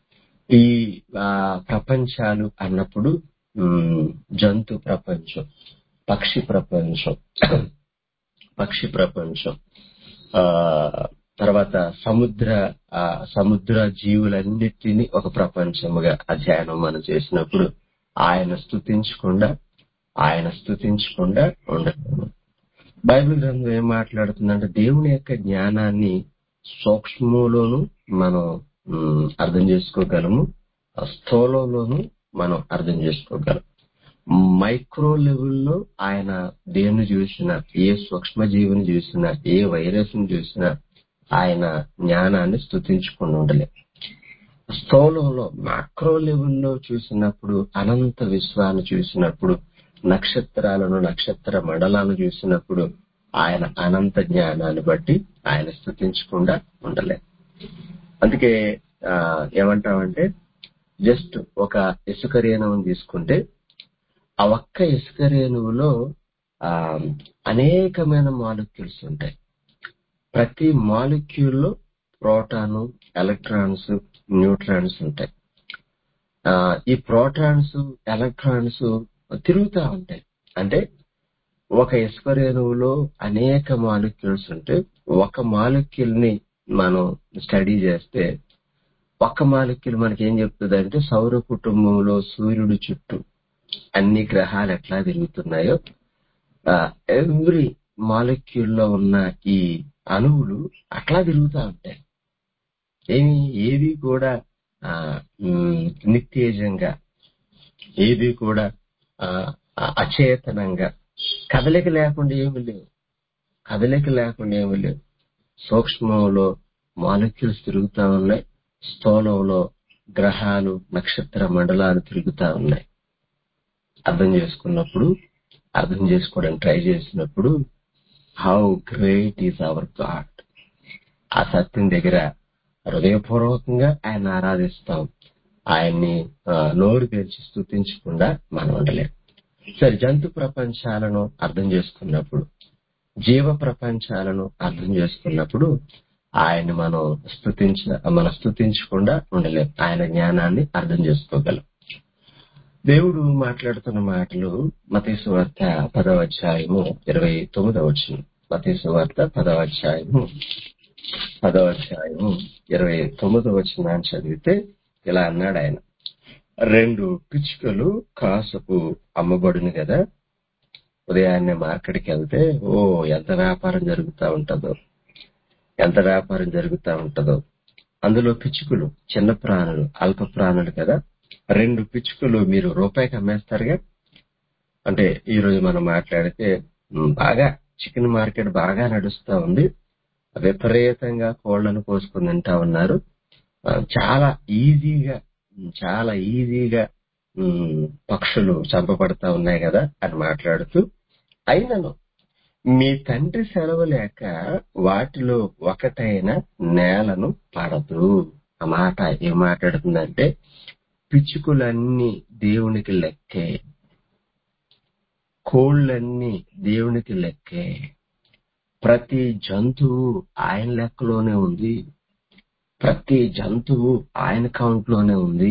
A: ఈ ఆ, ప్రపంచాలు అన్నప్పుడు ఉమ్, జంతు ప్రపంచం, పక్షి ప్రపంచం పక్షి ప్రపంచం ఆ తర్వాత సముద్ర ఆ సముద్ర జీవులన్నిటినీ ఒక ప్రపంచముగా అధ్యయనం మనం చేసినప్పుడు ఆయన స్తుతించకుండా ఆయన స్తుతించకుండా ఉండలేము. బైబిల్ గ్రంథం ఏం మాట్లాడుతుందంటే దేవుని యొక్క జ్ఞానాన్ని సూక్ష్మంలోను మనం ఉమ్, అర్థం చేసుకోగలము, స్థూలంలోను మనం అర్థం చేసుకోగలం. మైక్రో లెవెల్లో ఆయన దేన్ని చూసినా, ఏ సూక్ష్మజీవిని చూసినా, ఏ వైరస్ ని చూసినా ఆయన జ్ఞానాన్ని స్తుతించుకుని ఉండలే. స్థూలంలో మాక్రో లెవెల్లో చూసినప్పుడు, అనంత విశ్వాన్ని చూసినప్పుడు, నక్షత్రాలను నక్షత్ర మండలాలను చూసినప్పుడు ఆయన అనంత జ్ఞానాన్ని బట్టి ఆయన స్తుతించకుండా ఉండలే. అందుకే ఆ ఏమంటామంటే, జస్ట్ ఒక ఇసుక రేణువుని తీసుకుంటే ఆ ఒక్క ఇసుక రేణువులో ఆ అనేకమైన మాలిక్యూల్స్ ఉంటాయి. ప్రతి మాలిక్యూల్లో ప్రోటాను, ఎలక్ట్రాన్స్, న్యూట్రాన్స్ ఉంటాయి. ఆ ఈ ప్రోటాన్స్, ఎలక్ట్రాన్స్ తిరుగుతూ ఉంటాయి. అంటే ఒక ఇసుక రేణువులో అనేక మాలిక్యూల్స్ ఉంటే, ఒక మాలిక్యూల్ ని మనం స్టడీ చేస్తే ఒక్క మాలిక్యూల్ మనకి ఏం చెప్తుంది అంటే, సౌర కుటుంబంలో సూర్యుడి చుట్టూ అన్ని గ్రహాలు ఎట్లా తిరుగుతున్నాయో ఎవ్రీ మాలిక్యూల్ లో ఉన్న ఈ అణువులు అట్లా తిరుగుతూ ఉంటాయి. ఏమి ఏది కూడా ఆ ఉమ్, నిత్యేజంగా, ఏది కూడా ఆ అచేతనంగా, కదలిక లేకుండా ఏమి లేవు కదలిక లేకుండా ఏమి లేవు సూక్ష్మంలో మాలిక్యూల్స్ తిరుగుతా ఉన్నాయి, స్థూలంలో గ్రహాలు, నక్షత్ర మండలాలు తిరుగుతా ఉన్నాయి. అర్థం చేసుకున్నప్పుడు, అర్థం చేసుకోవడానికి ట్రై చేసినప్పుడు, how great is our God, ఆ సత్యం దగ్గర హృదయపూర్వకంగా ఆయన ఆరాధిస్తాం. ఆయన్ని ఆ, నోరు తెరిచి స్తుతించకుండా మనం ఉండలేం. సరే, జంతు ప్రపంచాలను అర్థం చేసుకున్నప్పుడు, జీవ ప్రపంచాలను అర్థం చేసుకున్నప్పుడు ఆయన్ని మనం స్తుతించ మనం స్తుతించకుండా ఉండలేం. ఆయన జ్ఞానాన్ని అర్థం చేసుకోగలం. దేవుడు మాట్లాడుతున్న మాటలు మత్తయి సువార్త పదవ అధ్యాయము ఇరవై తొమ్మిదవ వచనం. మత్తయి సువార్త పదవ అధ్యాయము పదవ అధ్యాయము ఇరవై తొమ్మిదవ వచనాన్ని చదివితే ఇలా అన్నాడు ఆయన, రెండు పిచ్చుకలు కాసుకు అమ్మబడును కదా, ఉదయాన్నే మార్కెట్కి వెళ్తే ఓ ఎంత వ్యాపారం జరుగుతూ ఉంటుందో ఎంత వ్యాపారం జరుగుతూ ఉంటుందో అందులో పిచ్చుకలు చిన్న ప్రాణులు, అల్ప ప్రాణులు కదా, రెండు పిచ్చుకలు మీరు రూపాయికి అమ్మేస్తారుగా. అంటే ఈ రోజు మనం మాట్లాడితే ఉమ్, బాగా చికెన్ మార్కెట్ బాగా నడుస్తా ఉంది. విపరీతంగా కోళ్లను కోసుకుని తింటా ఉన్నారు. ఆ, చాలా ఈజీగా ఉమ్, చాలా ఈజీగా ఉమ్, పక్షులు చంపబడతా ఉన్నాయి కదా అని మాట్లాడుతూ, అయినను మీ తండ్రి సెలవు లేక వాటిలో ఒకటైన నేలను పడదు. ఆ మాట ఏం మాట్లాడుతుందంటే పిచ్చుకలన్నీ దేవునికి లెక్కే, కోళ్ళన్నీ దేవునికి లెక్కే, ప్రతి జంతువు ఆయన లెక్కలోనే ఉంది, ప్రతి జంతువు ఆయన కౌంట్ లోనే ఉంది.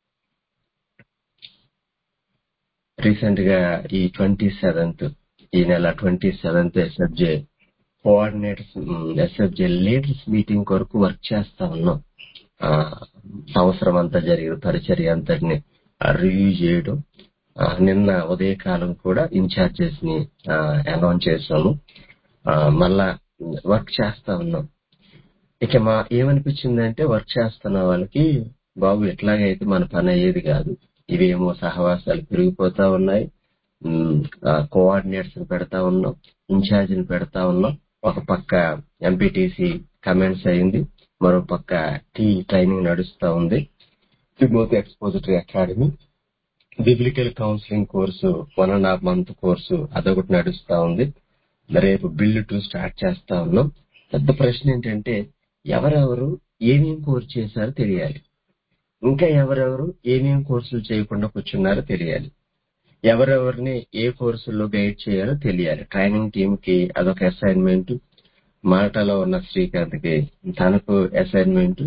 A: రీసెంట్ గా ఈ ట్వంటీ సెవెంత్ ఈ నెల twenty seventh SFJ coordinators SFJ leaders meeting కొరకు వర్క్ చేస్తా ఉన్నాం. ఆ, సంవత్సరం అంతా జరిగిన పరిచర్య అంతటిని రివ్యూ చేయడం. ఆ, నిన్న ఉదయకాలం కూడా ఇన్ఛార్జెస్ ని అనౌన్స్ చేశాము. ఆ, మళ్ళా వర్క్ చేస్తా ఉన్నాం. ఇక మా ఏమనిపించిందంటే వర్క్ చేస్తున్న వాళ్ళకి, బాబు ఎట్లాగైతే మన పని అయ్యేది కాదు, ఇవేమో సహవాసాలు పెరిగిపోతా ఉన్నాయి, కోఆర్డినేటర్స్ పెడతా ఉన్నాం, ఇన్ఛార్జ్ ని పెడతా ఉన్నాం. ఒక పక్క ఎంపీటీసీ కమెంట్స్ అయింది, మరో పక్క టీ ట్రైనింగ్ నడుస్తా ఉంది, Timothy expository academy biblical counselling course one and half month course అదొకటి నడుస్తా ఉంది. రేపు బిల్డ్ టు స్టార్ట్ చేస్తా ఉన్నాం. పెద్ద ప్రశ్న ఏంటంటే ఎవరెవరు ఏమేం కోర్సు చేశారో తెలియాలి, ఇంకా ఎవరెవరు ఏమేం కోర్సులు చేయకుండా కూర్చున్నారో తెలియాలి, ఎవరెవరిని ఏ కోర్సుల్లో గైడ్ చేయాలో తెలియాలి. ట్రైనింగ్ టీమ్ కి అదొక అసైన్మెంట్, మాటలో ఉన్న శ్రీకాంత్ కి తనకు అసైన్మెంట్.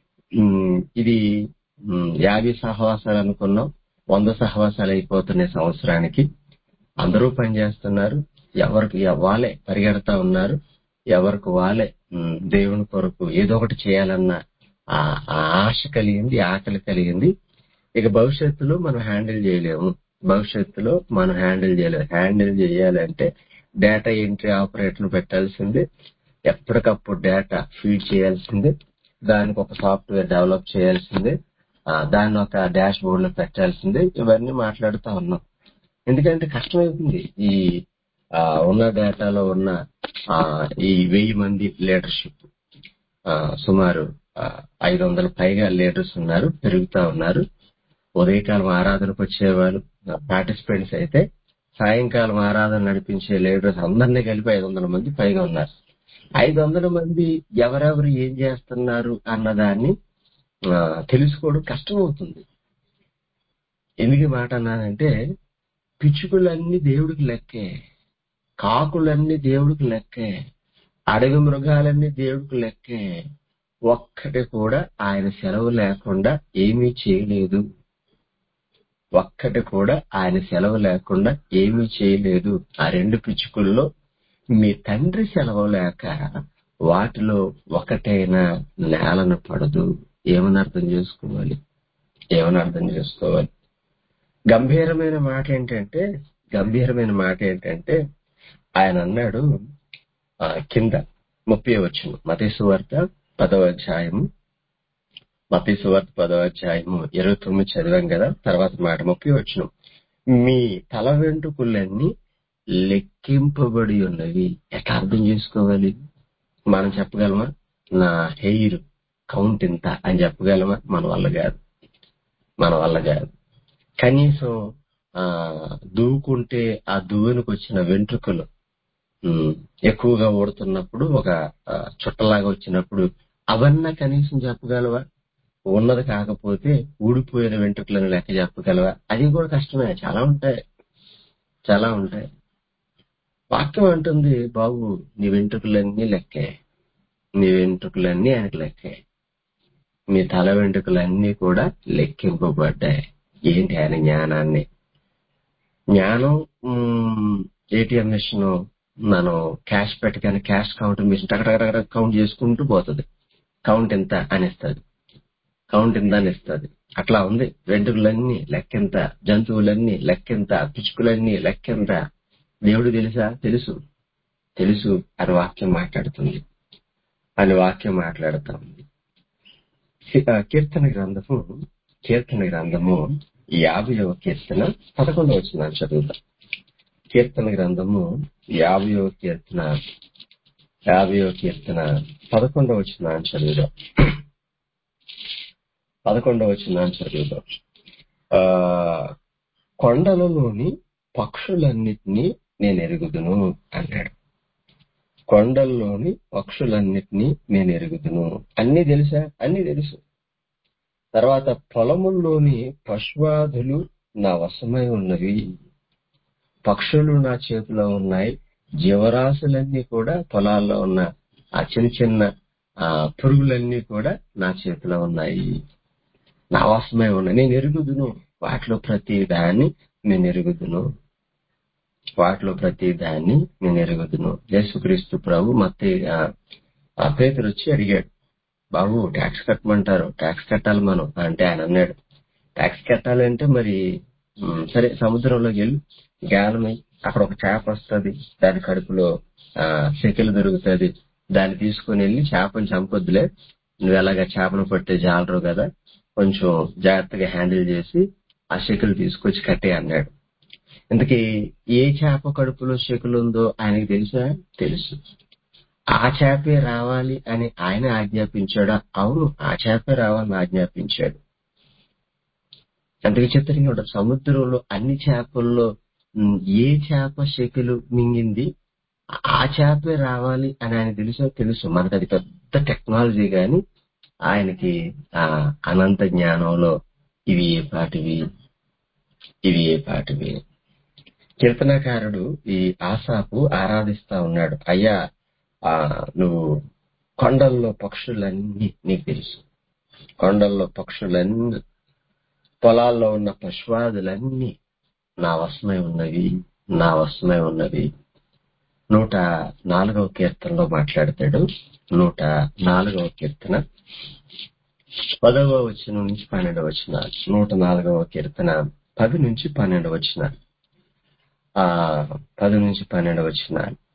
A: ఇది ఉమ్, యాభై సహవాసాలు అనుకున్నాం, వంద సహవాసాలు అయిపోతున్నాయి సంవత్సరానికి. అందరూ పనిచేస్తున్నారు, ఎవరికి వాళ్ళే పరిగెడతా ఉన్నారు, ఎవరికి వాళ్ళే ఉమ్, దేవుని కొరకు ఏదో ఒకటి చేయాలన్న ఆ ఆ ఆశ కలిగింది, ఆకలి కలిగింది. ఇక భవిష్యత్తులో మనం హ్యాండిల్ చేయలేము, భవిష్యత్తులో మనం హ్యాండిల్ చేయలేము. హ్యాండిల్ చేయాలంటే డేటా ఎంట్రీ ఆపరేటర్ పెట్టాల్సిందే, ఎప్పటికప్పుడు డేటా ఫీడ్ చేయాల్సిందే, దానికి ఒక సాఫ్ట్వేర్ డెవలప్ చేయాల్సిందే, ఆ, దాన్ని ఒక డాష్ బోర్డ్ లో పెట్టాల్సిందే. ఇవన్నీ మాట్లాడుతా ఉన్నాం. ఎందుకంటే కష్టమైపోయింది. ఈ ఆ, ఉన్న డేటాలో ఉన్న ఆ, ఈ వెయ్యి మంది లీడర్షిప్, సుమారు ఆ, ఐదు వందల పైగా లీడర్స్ ఉన్నారు, పెరుగుతా ఉన్నారు. ఉదయకాలం ఆరాధనకు వచ్చేవాళ్ళు పార్టిసిపెంట్స్ అయితే సాయంకాలం ఆరాధన నడిపించే లీడర్స్ అందరినీ కలిపి ఐదు వందల మంది పైగా ఉన్నారు. ఐదు వందల మంది ఎవరెవరు ఏం చేస్తున్నారు అన్నదాన్ని ఆ, తెలుసుకోవడం కష్టమవుతుంది. ఎందుకు ఈ మాట అన్నానంటే పిచ్చుకలన్నీ దేవుడికి లెక్కే, కాకులన్నీ దేవుడికి లెక్కే, అడవి మృగాలన్నీ దేవుడికి లెక్కే. ఒక్కటి కూడా ఆయన సెలవు లేకుండా ఏమీ చేయలేదు, ఒక్కటి కూడా ఆయన సెలవు లేకుండా ఏమీ చేయలేదు. ఆ రెండు పిచ్చుకల్లో మీ తండ్రి సెలవు లేక వాటిలో ఒకటైనా నేలను పడదు. ఏమని అర్థం చేసుకోవాలి, ఏమని అర్థం చేసుకోవాలి? గంభీరమైన మాట ఏంటంటే గంభీరమైన మాట ఏంటంటే ఆయన అన్నాడు ఆ, కింద ముప్పై వచ్చును మత్తయి సువార్త పదవ అధ్యాయము మత్తయి సువార్త పదవ అధ్యాయము ఇరవై తొమ్మిది చదివాం కదా. తర్వాత మాట ముప్పై వచ్చును, మీ తల వెంట్రుకలన్నీ లెక్కింపబడి ఉన్నవి. ఎట్లా అర్థం చేసుకోవాలి? మనం చెప్పగలమా నా హెయిర్ కౌంట్ ఇంత అని చెప్పగలమా? మన వల్ల కాదు, మన వల్ల కాదు. కనీసం ఆ దువ్వుకుంటే ఆ దువ్వెనికి వచ్చిన వెంట్రుకలు ఉమ్, ఎక్కువగా ఊడుతున్నప్పుడు ఒక ఆ, చుట్టలాగా వచ్చినప్పుడు అవన్నా కనీసం చెప్పగలవా? ఉన్నది కాకపోతే ఊడిపోయిన వెంట్రుకలను లెక్క చెప్పగలవా? అది కూడా కష్టమే. చాలా ఉంటాయి, చాలా ఉంటాయి. వాక్యం అంటుంది, బాబు నీ వెంట్రుకలన్నీ లెక్కే, నీ వెంట్రుకలన్నీ ఆయనకు లెక్కే, మీ తల వెంట్రుకలన్నీ కూడా లెక్కింపబడ్డాయి. ఏంటి ఆయన జ్ఞానాన్ని? జ్ఞానం ఏటీఎం మిషన్ మనం క్యాష్ పెట్టగానే క్యాష్ కౌంట్ మిషన్ టకటక కౌంట్ చేసుకుంటూ పోతుంది. కౌంట్ ఎంత అనిస్తుంది, కౌంట్ ఎంత అనిస్తుంది. అట్లా ఉంది. వెంట్రుకలన్నీ లెక్కెంత, జంతువులన్నీ లెక్కెంత, పిచ్చుకలన్నీ లెక్కెంత. దేవుడు తెలుసా? తెలుసు, తెలుసు అని వాక్యం మాట్లాడుతుంది, అని వాక్యం మాట్లాడుతా ఉంది. కీర్తన గ్రంథము కీర్తన గ్రంథము యాభైవ కీర్తన పదకొండవ వచనాన్ని చదువుతాం. కీర్తన గ్రంథము యాభైవ కీర్తన యాభైవ కీర్తన పదకొండవ వచనాన్ని చదువుదాం. పదకొండవ వచనాన్ని చదువుదాం. ఆ కొండలలోని పక్షులన్నిటినీ నేను ఎరుగుదును అన్నాడు. కొండల్లోని పక్షులన్నిటినీ నేను ఎరుగుదును. అన్ని తెలుసా? అన్ని తెలుసు. తర్వాత పొలముల్లోని పశువాదులు నా వశమై ఉన్నవి. పక్షులు నా చేతిలో ఉన్నాయి. జీవరాశులన్నీ కూడా పొలాల్లో ఉన్న ఆ చిన్న చిన్న ఆ పురుగులన్నీ కూడా నా చేతిలో ఉన్నాయి, నా వశమై ఉన్నాయి. నేను ఎరుగుదును. వాటిలో ప్రతి దాన్ని నేను ఎరుగుదును. వాటిలో ప్రతి దాన్ని నేను ఎరుగుదును. యేసుక్రీస్తు ప్రభు మత్తయి ఆ పేతురు వచ్చి అడిగాడు, బాబు ట్యాక్స్ కట్టమంటారు, ట్యాక్స్ కట్టాలి మనం అంటే ఆయన అన్నాడు, ట్యాక్స్ కట్టాలంటే మరి ఉమ్, సరే సముద్రంలోకి వెళ్ళి గాలమై అక్కడ ఒక చేప వస్తుంది, దాని కడుపులో ఆ చెక్కలు దొరుకుతుంది, దాన్ని తీసుకుని వెళ్ళి చేపను చంపొద్దులే, నువ్వు ఎలాగా చేపను పట్టే జాలరు కదా, కొంచెం జాగ్రత్తగా హ్యాండిల్ చేసి ఆ చెక్కలు తీసుకొచ్చి కట్టే అన్నాడు. ఇంతకీ ఏ చేప కడుపులో చెక్కులు ఉందో ఆయనకి తెలుసా? తెలుసు. ఆ చేపే రావాలి అని ఆయన ఆజ్ఞాపించాడా? అవును, ఆ చేపే రావాలని ఆజ్ఞాపించాడు. ఎంత విచిత్రంగా ఉండదు. సముద్రంలో అన్ని చేపల్లో ఉమ్, ఏ చేప శకులు మింగింది, ఆ చేపే రావాలి అని ఆయన తెలుసో? తెలుసు. మనకు అది పెద్ద టెక్నాలజీ గాని ఆయనకి ఆ అనంత జ్ఞానంలో ఇవి ఏ పాటివి ఇవి ఏ పాటివి కీర్తనకారుడు ఈ ఆసాపు ఆరాధిస్తా ఉన్నాడు. అయ్యా, ఆ నువ్వు కొండల్లో పక్షులన్నీ నీకు తెలుసు. కొండల్లో పక్షులన్నీ, పొలాల్లో ఉన్న పశువాదులన్నీ నా వశమై ఉన్నవి, నా వశమై ఉన్నవి. నూట నాలుగవ కీర్తనలో మాట్లాడతాడు. నూట నాలుగవ కీర్తన పదవ వచనం నుంచి పన్నెండవ వచన. నూట నాలుగవ కీర్తన పది నుంచి పన్నెండు వచన. ఆ పది నుంచి పన్నెండు వచన.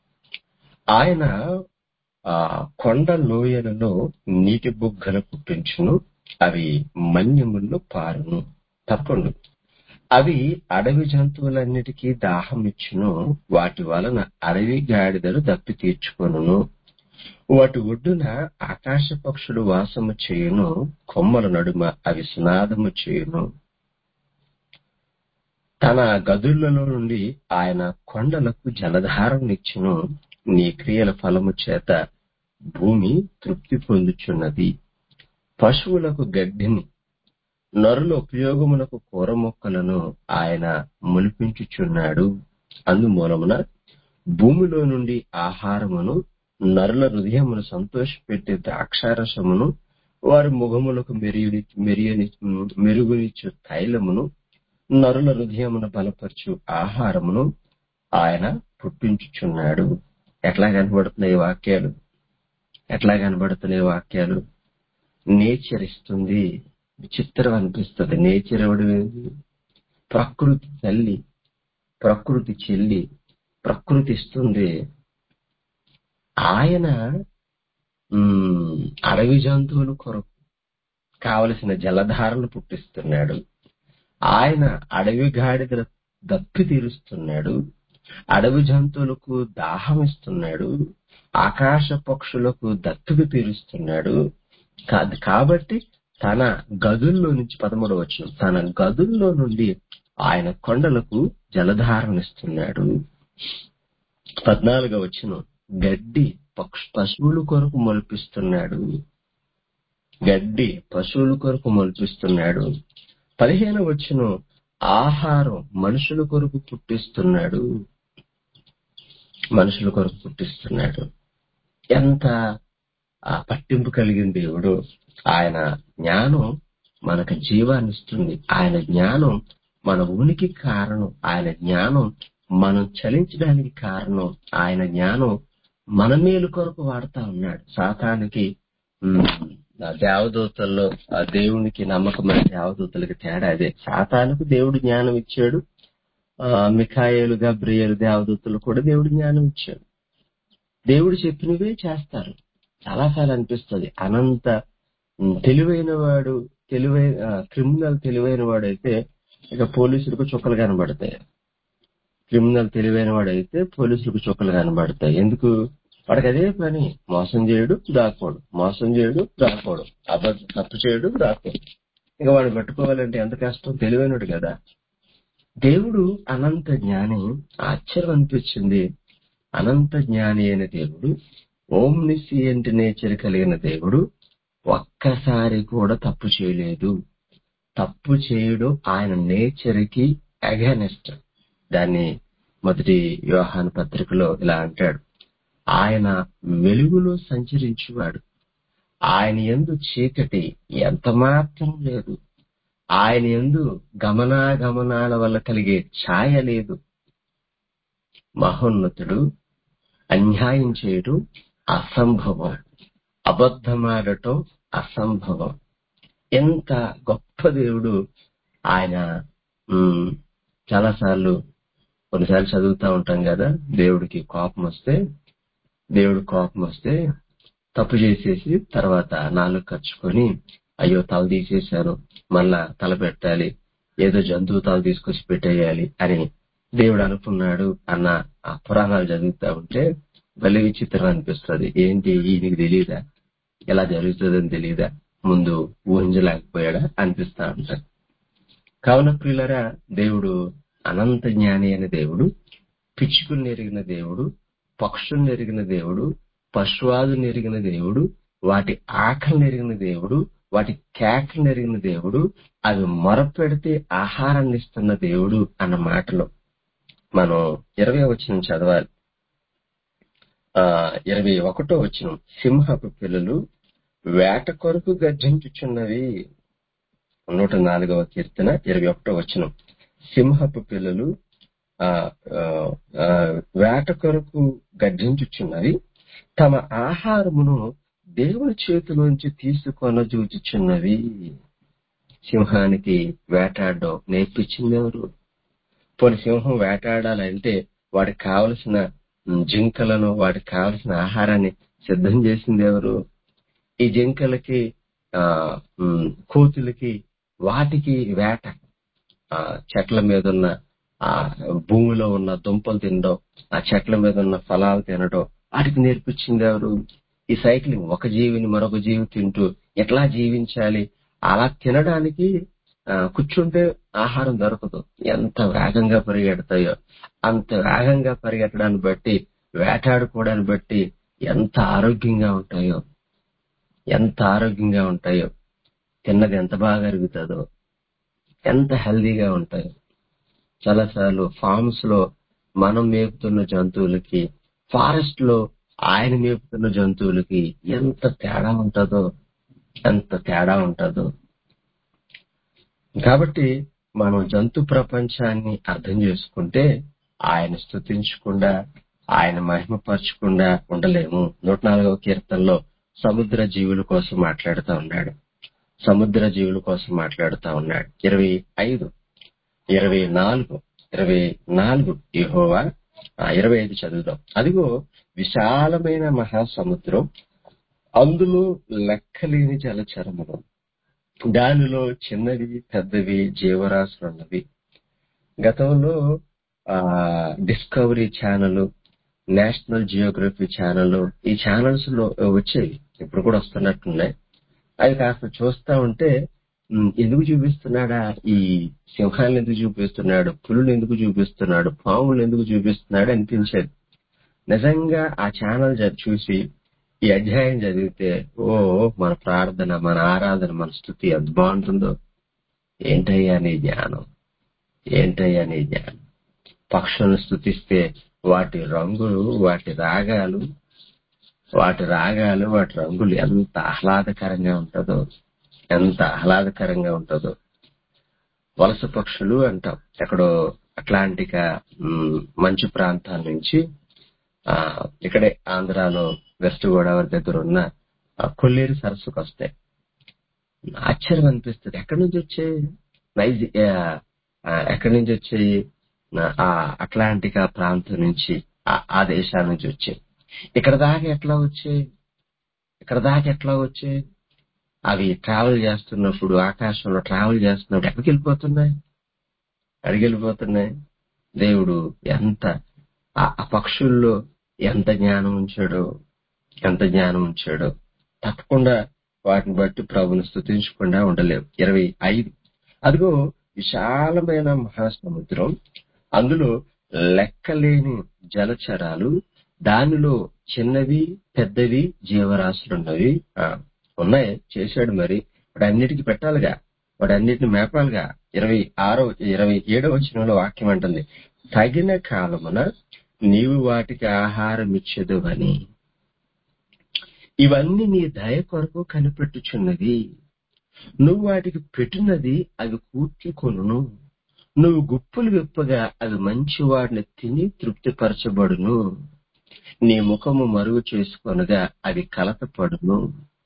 A: ఆయన ఆ కొండ లోయలలో నీటి బుగ్గలు పుట్టించును, అవి మన్యముల్లో పారును. తప్పకుండా అవి అడవి జంతువులన్నిటికీ దాహం ఇచ్చును, వాటి వలన అడవి గాడిదలు దప్పి తీర్చుకొనును. వాటి ఒడ్డున ఆకాశ పక్షులు వాసము చేయును, కొమ్మల నడుమ అవి సునాదము చేయును. తన గదులలో నుండి ఆయన కొండలకు జలధారనిచ్చును, నీ క్రియల ఫలము చేత భూమి తృప్తి పొందుచున్నది. పశువులకు గడ్డిని, నరుల ఉపయోగమునకు కూర మొక్కలను ఆయన మొలిపించుచున్నాడు. అందుమూలమున భూమిలో నుండి ఆహారమును, నరుల హృదయమును సంతోషపెట్టే ద్రాక్షారసమును, వారి ముఖములకు మెరుగుని మెరియని మెరుగునిచ్చు తైలమును, నరుల హృదయమును బలపరచు ఆహారమును ఆయన పుట్టించుచున్నాడు. ఎట్లా కనబడుతున్నాయి వాక్యాలు? ఎట్లా కనబడుతున్నాయి వాక్యాలు? నేచర్ ఇస్తుంది. విచిత్రం అనిపిస్తుంది. నేచర్ ఎవడు? ప్రకృతి తల్లి, ప్రకృతి చెల్లి, ప్రకృతి ఇస్తుంది. ఆయన ఉమ్, అడవి జంతువుల కొరకు కావలసిన జలధారలు పుట్టిస్తున్నాడు. ఆయన అడవి గాడిదల దప్పి తీరుస్తున్నాడు. అడవి జంతువులకు దాహం ఇస్తున్నాడు. ఆకాశ పక్షులకు దప్పిక తీరుస్తున్నాడు. కా- కాబట్టి తన గదుల్లో నుంచి పదమూడవ వచనం, తన గదుల్లో నుండి ఆయన కొండలకు జలధారనిస్తున్నాడు. పద్నాలుగవ వచనం, గడ్డి పక్షు పశువుల కొరకు మొలిపిస్తున్నాడు. గడ్డి పశువుల కొరకు మొలిపిస్తున్నాడు. పదిహేను వచనం, ఆహారం మనుషుల కొరకు పుట్టిస్తున్నాడు. మనుషుల కొరకు పుట్టిస్తున్నాడు. ఎంత ఆ పట్టింపు కలిగిన దేవుడు! ఆయన జ్ఞానం మనకు జీవాన్ని ఇస్తుంది. ఆయన జ్ఞానం మన ఉనికి కారణం. ఆయన జ్ఞానం మనం చలించడానికి కారణం. ఆయన జ్ఞానం మన మేలు కొరకు వాడుతా ఉన్నాడు. సాతానికి ఉమ్, ఆ దేవదూతల్లో ఆ దేవునికి నమ్మకమైన దేవదూతలకి తేడా అదే. సాతానుకు దేవుడు జ్ఞానం ఇచ్చాడు. ఆ మిఖాయేలు, గబ్రియేలు దేవదూతలు కూడా దేవుడు జ్ఞానం ఇచ్చాడు. దేవుడు చెప్పినవే చేస్తారు. చాలాసార్లు అనిపిస్తుంది, అనంత ఉమ్, తెలివైన వాడు తెలివైన క్రిమినల్ తెలివైన వాడైతే ఇక పోలీసులకు చుక్కలు కనబడతాయి. క్రిమినల్ తెలివైన వాడైతే పోలీసులకు చుక్కలు కనబడతాయి. ఎందుకు? వాడికి అదే పని. మోసం చేయడు, దాక్కోడు, మోసం చేయడు, దాక్కోడు, అబద్ధం తప్పు చేయడు, దాక్కోడు. ఇక వాడిని పట్టుకోవాలంటే ఎంత కష్టం. తెలివైనడు కదా. దేవుడు అనంత జ్ఞాని. ఆశ్చర్యం అనిపించింది. అనంత జ్ఞాని అయిన దేవుడు, ఓమ్నిసియంట్ నేచర్ కలిగిన దేవుడు ఒక్కసారి కూడా తప్పు చేయలేదు. తప్పు చేయడు ఆయన నేచర్ కి అగైనెస్ట్. దాన్ని మొదటి యోహాను పత్రికలో ఇలా అంటాడు, ఆయన వెలుగులో సంచరించువాడు, ఆయన యందు చీకటి ఎంత మాత్రం లేదు, ఆయన యందు గమనాగమనాల వల్ల కలిగే ఛాయ లేదు. మహోన్నతుడు, అన్యాయం చేయడం అసంభవం, అబద్ధమాడటం అసంభవం. ఎంత గొప్ప దేవుడు ఆయన. ఉమ్, చాలాసార్లు కొన్నిసార్లు చదువుతా ఉంటాం కదా, దేవుడికి కోపం వస్తే దేవుడు కోపం వస్తే తప్పు చేసేసి తర్వాత నాలుగు ఖర్చుకొని అయ్యో తల తీసేశారు, మళ్ళా తల పెట్టాలి, ఏదో జంతువు తల తీసుకొచ్చి పెట్టేయాలి అని దేవుడు అనుకున్నాడు అన్న ఆ పురాణాలు చదువుతా ఉంటే భలే విచిత్రం అనిపిస్తుంది. ఏంటి ఈయనకి తెలియదా, ఎలా జరుగుతుందని తెలియదా, ముందు ఊహించలేకపోయాడా అనిపిస్తా ఉంటాడు. కావున ప్రియులరా, దేవుడు అనంత జ్ఞాని అయిన దేవుడు, పిచ్చుకుని ఎరిగిన దేవుడు, పక్షుల్ని ఎరిగిన దేవుడు, పశువాదుని ఎరిగిన దేవుడు, వాటి ఆకలిని ఎరిగిన దేవుడు, వాటి కేకలను ఎరిగిన దేవుడు, అవి మొరపెడితే ఆహారాన్ని ఇస్తున్న దేవుడు అన్న మాటలో మనం ఇరవై వచనం చదవాలి. ఆ ఇరవై ఒకటో వచనం, సింహపు పిల్లలు వేట కొరకు గర్జించుచున్నవి. నూట నాలుగవ కీర్తన ఇరవై ఒకటో వచనం, సింహపు పిల్లలు ఆ ఆ, వేట కొరకు గర్జించుచున్నవి, తమ ఆహారమును దేవుని చేతిలోంచి తీసుకొన చూచుచున్నవి. సింహానికి వేటాడడం నేర్పించింది ఎవరు? పోనీ సింహం వేటాడాలంటే వాడికి కావలసిన జింకలను, వాడికి కావలసిన ఆహారాన్ని సిద్ధం చేసింది ఎవరు? ఈ జింకలకి ఆ కోతులకి వాటికి వేట, ఆ చెట్ల మీద ఉన్న ఆ భూమిలో ఉన్న దుంపలు తినడం, ఆ చెట్ల మీద ఉన్న ఫలాలు తినడం వాటికి నేర్పించింది ఎవరు? ఈ సైక్లింగ్, ఒక జీవిని మరొక జీవి తింటూ ఎట్లా జీవించాలి, అలా తినడానికి ఆ కూర్చుంటే ఆహారం దొరకదు. ఎంత వేగంగా పరిగెడతాయో, అంత వేగంగా పరిగెట్టడాన్ని బట్టి, వేటాడుకోవడాన్ని బట్టి ఎంత ఆరోగ్యంగా ఉంటాయో, ఎంత ఆరోగ్యంగా ఉంటాయో, తిన్నది ఎంత బాగా అరుగుతుందో, ఎంత హెల్దీగా ఉంటాయో. చాలాసార్లు ఫార్మ్స్ లో మనం మేపుతున్న జంతువులకి, ఫారెస్ట్ లో ఆయన మేపుతున్న జంతువులకి ఎంత తేడా ఉంటుందో, ఎంత తేడా ఉంటుందో. కాబట్టి మనం జంతు ప్రపంచాన్ని అర్థం చేసుకుంటే ఆయన స్తుతించకుండా, ఆయన మహిమపరచకుండా ఉండలేము. నూట నాలుగవ కీర్తనలో సముద్ర జీవుల కోసం మాట్లాడుతూ ఉన్నాడు. సముద్ర జీవుల కోసం మాట్లాడుతూ ఉన్నాడు. ఇరవై ఐదు ఇరవై నాలుగు ఇరవై నాలుగు యెహోవా ఇరవై ఐదు చదువుదాం. అదిగో విశాలమైన మహాసముద్రం, అందులో లెక్కలేని జలచరములు, దానిలో చిన్నవి పెద్దవి జీవరాశులున్నవి. గతంలో ఆ Discovery Channel, National Geography channel, ఈ ఛానల్స్ లో వచ్చేవి, ఇప్పుడు కూడా వస్తున్నట్టున్నాయి. అవి కాస్త చూస్తా ఉంటే ఎందుకు చూపిస్తున్నాడా, ఈ సింహాలను ఎందుకు చూపిస్తున్నాడు, పులులు ఎందుకు చూపిస్తున్నాడు, పాములు ఎందుకు చూపిస్తున్నాడు అనిపించేది. నిజంగా ఆ ఛానల్ చూసి ఈ అధ్యాయం చదివితే ఓ మన ప్రార్థన, మన ఆరాధన, మన స్తుతి ఎంత బాగుంటుందో. ఏంటయ్యా నీ జ్ఞానం, ఏంటయ్యా నీ జ్ఞానం. పక్షులను స్తుతిస్తే వాటి రంగులు, వాటి రాగాలు వాటి రాగాలు వాటి రంగులు ఎంత ఆహ్లాదకరంగా ఉంటుందో, ఎంత ఆహ్లాదకరంగా ఉంటుందో. వలస పక్షులు అంటాం. ఎక్కడో అట్లాంటిక మంచు ప్రాంతాల నుంచి ఆ ఇక్కడే ఆంధ్రాలో వెస్ట్ గోదావరి దగ్గర ఉన్న కొల్లేరు సరస్సుకు వస్తాయి. ఆశ్చర్యం అనిపిస్తుంది. ఎక్కడి నుంచి వచ్చాయి? నైజీ ఎక్కడి నుంచి వచ్చాయి? ఆ అట్లాంటిక ప్రాంతం నుంచి, ఆ దేశాల నుంచి వచ్చాయి. ఇక్కడ దాకా ఎట్లా వచ్చాయి? ఇక్కడ దాకా ఎట్లా వచ్చాయి? అవి ట్రావెల్ చేస్తున్నప్పుడు, ఆకాశంలో ట్రావెల్ చేస్తున్నప్పుడు ఎక్కడికి వెళ్ళిపోతున్నాయి ఎక్కడికి వెళ్ళిపోతున్నాయి దేవుడు ఎంత ఆ ఆ పక్షుల్లో ఎంత జ్ఞానం ఉంచాడో ఎంత జ్ఞానం ఉంచాడో తప్పకుండా వాటిని బట్టి ప్రభుని స్తుతించకుండా ఉండలేవు. ఇరవై ఐదు అదిగో విశాలమైన మహాసముద్రం, అందులో లెక్కలేని జలచరాలు, దానిలో చిన్నవి పెద్దవి జీవరాశులున్నవి. ఆ, ఉన్నాయి, చేశాడు. మరి వాడు అన్నిటికీ పెట్టాలిగా, వాడు అన్నిటిని మేపాలిగా. ఇరవై ఆరో ఇరవై ఏడో వచనంలో వాక్యం అంటుంది, తగిన కాలమున నీవు వాటికి ఆహారం ఇచ్చేదవని, ఇవన్నీ నీ దయ కొరకు కనిపెట్టుచున్నది. నువ్వు వాటికి పెట్టినది అవి కూర్చుకొనును. నువ్వు గుప్పులు విప్పగా అవి మంచి వాటిని తిని తృప్తిపరచబడును. నీ ముఖము మరుగు చేసుకొనగా అవి కలతపడును.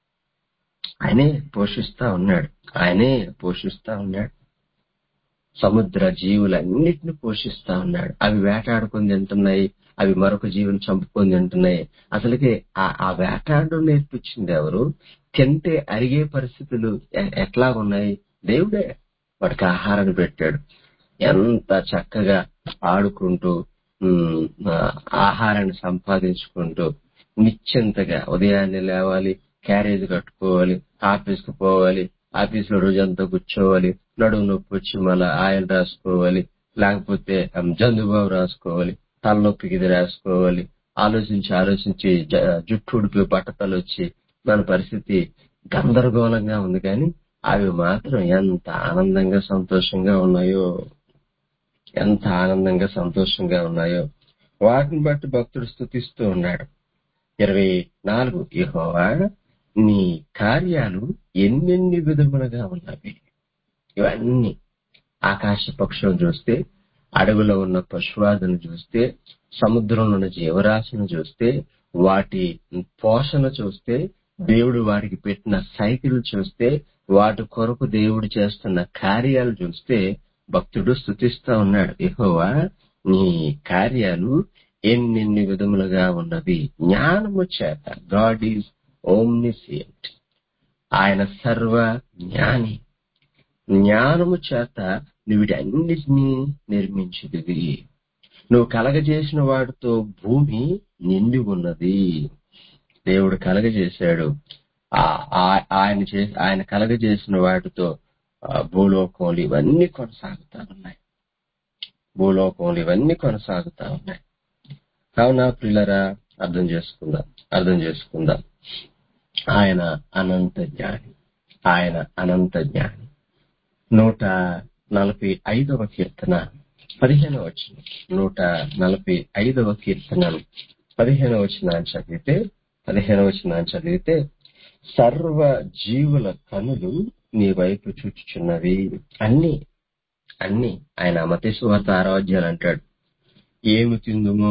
A: ఆయనే పోషిస్తా ఉన్నాడు, ఆయనే పోషిస్తా ఉన్నాడు. సముద్ర జీవులన్నిటిని పోషిస్తా ఉన్నాడు. అవి వేటాడుకొని తింటున్నాయి, అవి మరొక జీవిని చంపుకొని తింటున్నాయి. అసలుకి ఆ ఆ వేటాడడం నేర్పించింది ఎవరు? తింటే అరిగే పరిస్థితులు ఎ- ఎట్లా ఉన్నాయి? దేవుడే వాటికి ఆహారాన్ని పెట్టాడు. ఎంత చక్కగా ఆడుకుంటూ ఉమ్, ఆ, ఆహారాన్ని సంపాదించుకుంటూ నిశ్చింతగా ఉదయాన్నే లేవాలి, క్యారేజ్ కట్టుకోవాలి, ఆఫీస్ కు పోవాలి, ఆఫీస్ లో రోజంతా కూర్చోవాలి, నడుము నొప్పి వచ్చి మళ్ళా ఆయిల్ రాసుకోవాలి, లేకపోతే ఉమ్, జందుబాబు రాసుకోవాలి, తలనొప్పికి ఇది రాసుకోవాలి, ఆలోచించి ఆలోచించి జ- జుట్టు ఉడిపి బట్టతలు వచ్చి మన పరిస్థితి గందరగోళంగా ఉంది. కానీ అవి మాత్రం ఎంత ఆనందంగా సంతోషంగా ఉన్నాయో, ఎంత ఆనందంగా సంతోషంగా ఉన్నాయో వాటిని బట్టి భక్తుడు స్తుతిస్తూ ఉన్నాడు. ఇరవై నాలుగు యెహోవా, నీ కార్యాలు ఎన్నెన్ని విధములుగా ఉన్నవి. ఇవన్నీ ఆకాశ పక్షులను చూస్తే, అడవిలో ఉన్న పశువాదులను చూస్తే, సముద్రంలో ఉన్న జీవరాశిని చూస్తే, వాటి పోషణ చూస్తే, దేవుడు వాటికి పెట్టిన సైకిల్ చూస్తే, వాటి కొరకు దేవుడు చేస్తున్న కార్యాలు చూస్తే భక్తుడు స్తుతిస్తా ఉన్నాడు. యెహోవా, నీ కార్యాలు ఎన్నెన్ని విధములుగా ఉన్నవి. జ్ఞానము చేత, గాడ్ ఈజ్ ఓమ్నిసియంట్, ఆయన సర్వ జ్ఞాని. జ్ఞానము చేత నువ్వు వీటన్నిటినీ నిర్మించితివి. నువ్వు కలగజేసిన వాటితో భూమి నిండి ఉన్నది. దేవుడు కలగజేశాడు. ఆ- ఆ- ఆయన చే ఆయన కలగజేసిన వాటితో ఆ, భూలోకంలో ఇవన్నీ కొనసాగుతా ఉన్నాయి. భూలోకంలో ఇవన్నీ కొనసాగుతా ఉన్నాయి. కావున ప్రియులరా, అర్థం చేసుకుందాం అర్థం చేసుకుందాం ఆయన అనంత జ్ఞాని, ఆయన అనంత జ్ఞాని. నూట నలభై ఐదవ కీర్తన పదిహేనవ వచనం, నూట నలభై ఐదవ కీర్తన పదిహేనవ వచనాన్ని చదివితే పదిహేనవ వచనాన్ని చదివితే సర్వ జీవుల కనులు నీ వైపు చూచుచున్నవి. అన్ని అన్ని ఆయన మత్తయి సువార్త ఆరో అధ్యాయం అంటాడు, ఏమి తిందుమో,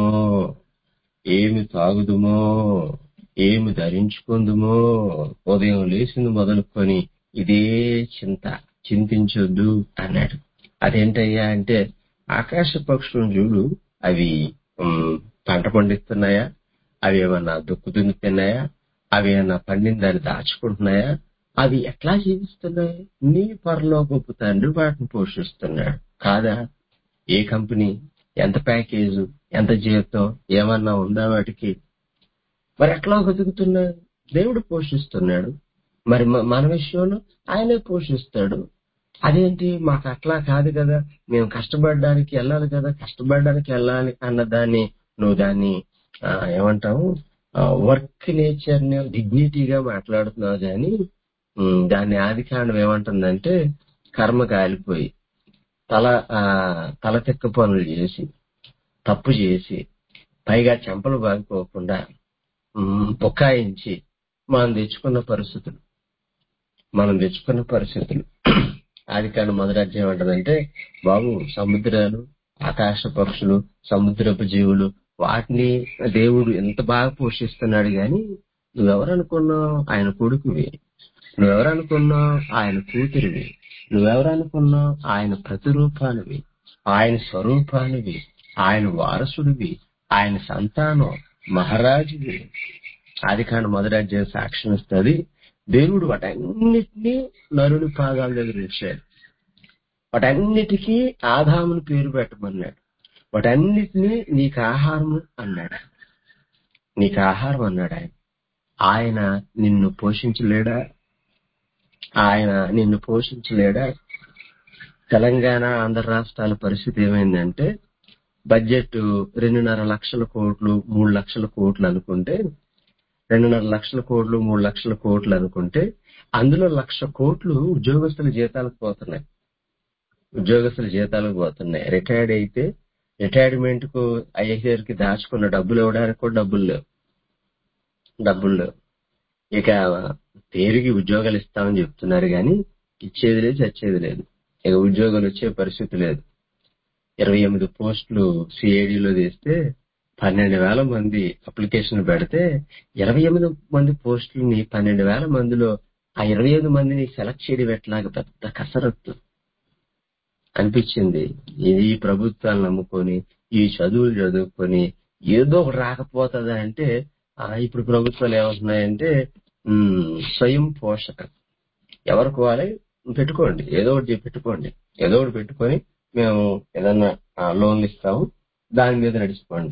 A: ఏమి తాగుదుమో, ఏమి ధరించుకుందుమో, ఉదయం లేచింది మొదలుకొని ఇదే చింత, చింతించొద్దు అన్నాడు. అదేంటయ్యా అంటే, ఆకాశ పక్షులను చూడు, అవి ఉమ్, పంట పండిస్తున్నాయా, అవి ఏమన్నా దుక్కు దున్నుతున్నాయా, అవి ఏమన్నా పండిన దాన్ని దాచుకుంటున్నాయా, అవి ఎట్లా జీవిస్తున్నాయి? నీ పరలోకపు తండ్రి వాటిని పోషిస్తున్నాడు కాదా? ఏ కంపెనీ, ఎంత ప్యాకేజు, ఎంత జీతం ఏమన్నా ఉందా వాటికి? మరి ఎట్లా బతుకుతున్నాయి? దేవుడు పోషిస్తున్నాడు. మరి మ- మన విషయంలో ఆయనే పోషిస్తాడు. అదేంటి మాకు అట్లా కాదు కదా, మేము కష్టపడడానికి వెళ్ళాలి కదా, కష్టపడడానికి వెళ్ళాలి అన్న దాన్ని నువ్వు దాన్ని ఆ, ఏమంటావు, వర్క్ నేచర్ ని డిగ్నిటీగా మాట్లాడుతున్నావు. కానీ ఉమ్, దాన్ని ఆది కాండం ఏమంటుందంటే, కర్మ కాలిపోయి తల ఆ, తల తెక్క పనులు చేసి తప్పు చేసి పైగా చెంపలు బాగిపోకుండా ఉమ్, బుకాయించి మనం తెచ్చుకున్న పరిస్థితులు మనం తెచ్చుకున్న పరిస్థితులు ఆది కాండం మొదటి అధ్యాయం ఏంటంటే, బాబు సముద్రాలు, ఆకాశ పక్షులు, సముద్రపు జీవులు, వాటిని దేవుడు ఎంత బాగా పోషిస్తున్నాడు. గాని నువ్వెవరనుకున్నావు? ఆయన కొడుకువి. నువ్వెవరనుకున్నావు? ఆయన కూతురివి. నువ్వెవరనుకున్నావు? ఆయన ప్రతిరూపానివి, ఆయన స్వరూపానివి, ఆయన వారసుడివి, ఆయన సంతానం, మహారాజువి. ఆది కాండం మొదటి అధ్యాయం సాక్ష్యం ఇస్తుంది. దేవుడు వాటన్నిటినీ నరుని పాదాల దగ్గర ఉంచాడు. వాటన్నిటికీ ఆదాముని పేరు పెట్టమన్నాడు. వాటన్నిటినీ నీకు ఆహారం అన్నాడు. నీకు ఆహారం అన్నాడు ఆయన. ఆయన నిన్ను పోషించలేడా? ఆయన నిన్ను పోషించలేడా? తెలంగాణ ఆంధ్ర రాష్ట్రాల పరిస్థితి ఏమైందంటే బడ్జెట్ రెండున్నర లక్షల కోట్లు మూడు లక్షల కోట్లు అనుకుంటే రెండున్నర లక్షల కోట్లు మూడు లక్షల కోట్లు అనుకుంటే అందులో లక్ష కోట్లు ఉద్యోగస్తుల జీతాలకు పోతున్నాయి. ఉద్యోగస్తుల జీతాలకు పోతున్నాయి. రిటైర్డ్ అయితే రిటైర్మెంట్ కు అయ్యేసరికి దాచుకున్న డబ్బులు ఇవ్వడానికి కూడా డబ్బులు లేవు డబ్బులు లేవు ఇక పేరుకి ఉద్యోగాలు ఇస్తామని చెప్తున్నారు కానీ ఇచ్చేది లేదు, చచ్చేది లేదు. ఇక ఉద్యోగాలు వచ్చే పరిస్థితి లేదు. ఇరవై ఎనిమిది పోస్టులు సిఐడిలో తీస్తే పన్నెండు వేల మంది అప్లికేషన్ పెడితే ఇరవై ఎనిమిది మంది పోస్టులని పన్నెండు వేల మందిలో ఆ ఇరవై ఐదు మందిని సెలెక్ట్ చేయడం ఎట్లాగా పెద్ద కసరత్తు అనిపించింది. ఈ ప్రభుత్వాలు నమ్ముకొని ఈ చదువులు చదువుకొని ఏదో ఒకటి రాకపోతుందా అంటే ఇప్పుడు ప్రభుత్వాలు ఏమంటున్నాయంటే స్వయం పోషక ఎవరికి వాళ్ళే పెట్టుకోండి, ఏదో ఒకటి పెట్టుకోండి, ఏదో ఒకటి పెట్టుకొని మేము ఏదన్నా లోన్లు ఇస్తాము, దాని మీద నడిచిపోండి.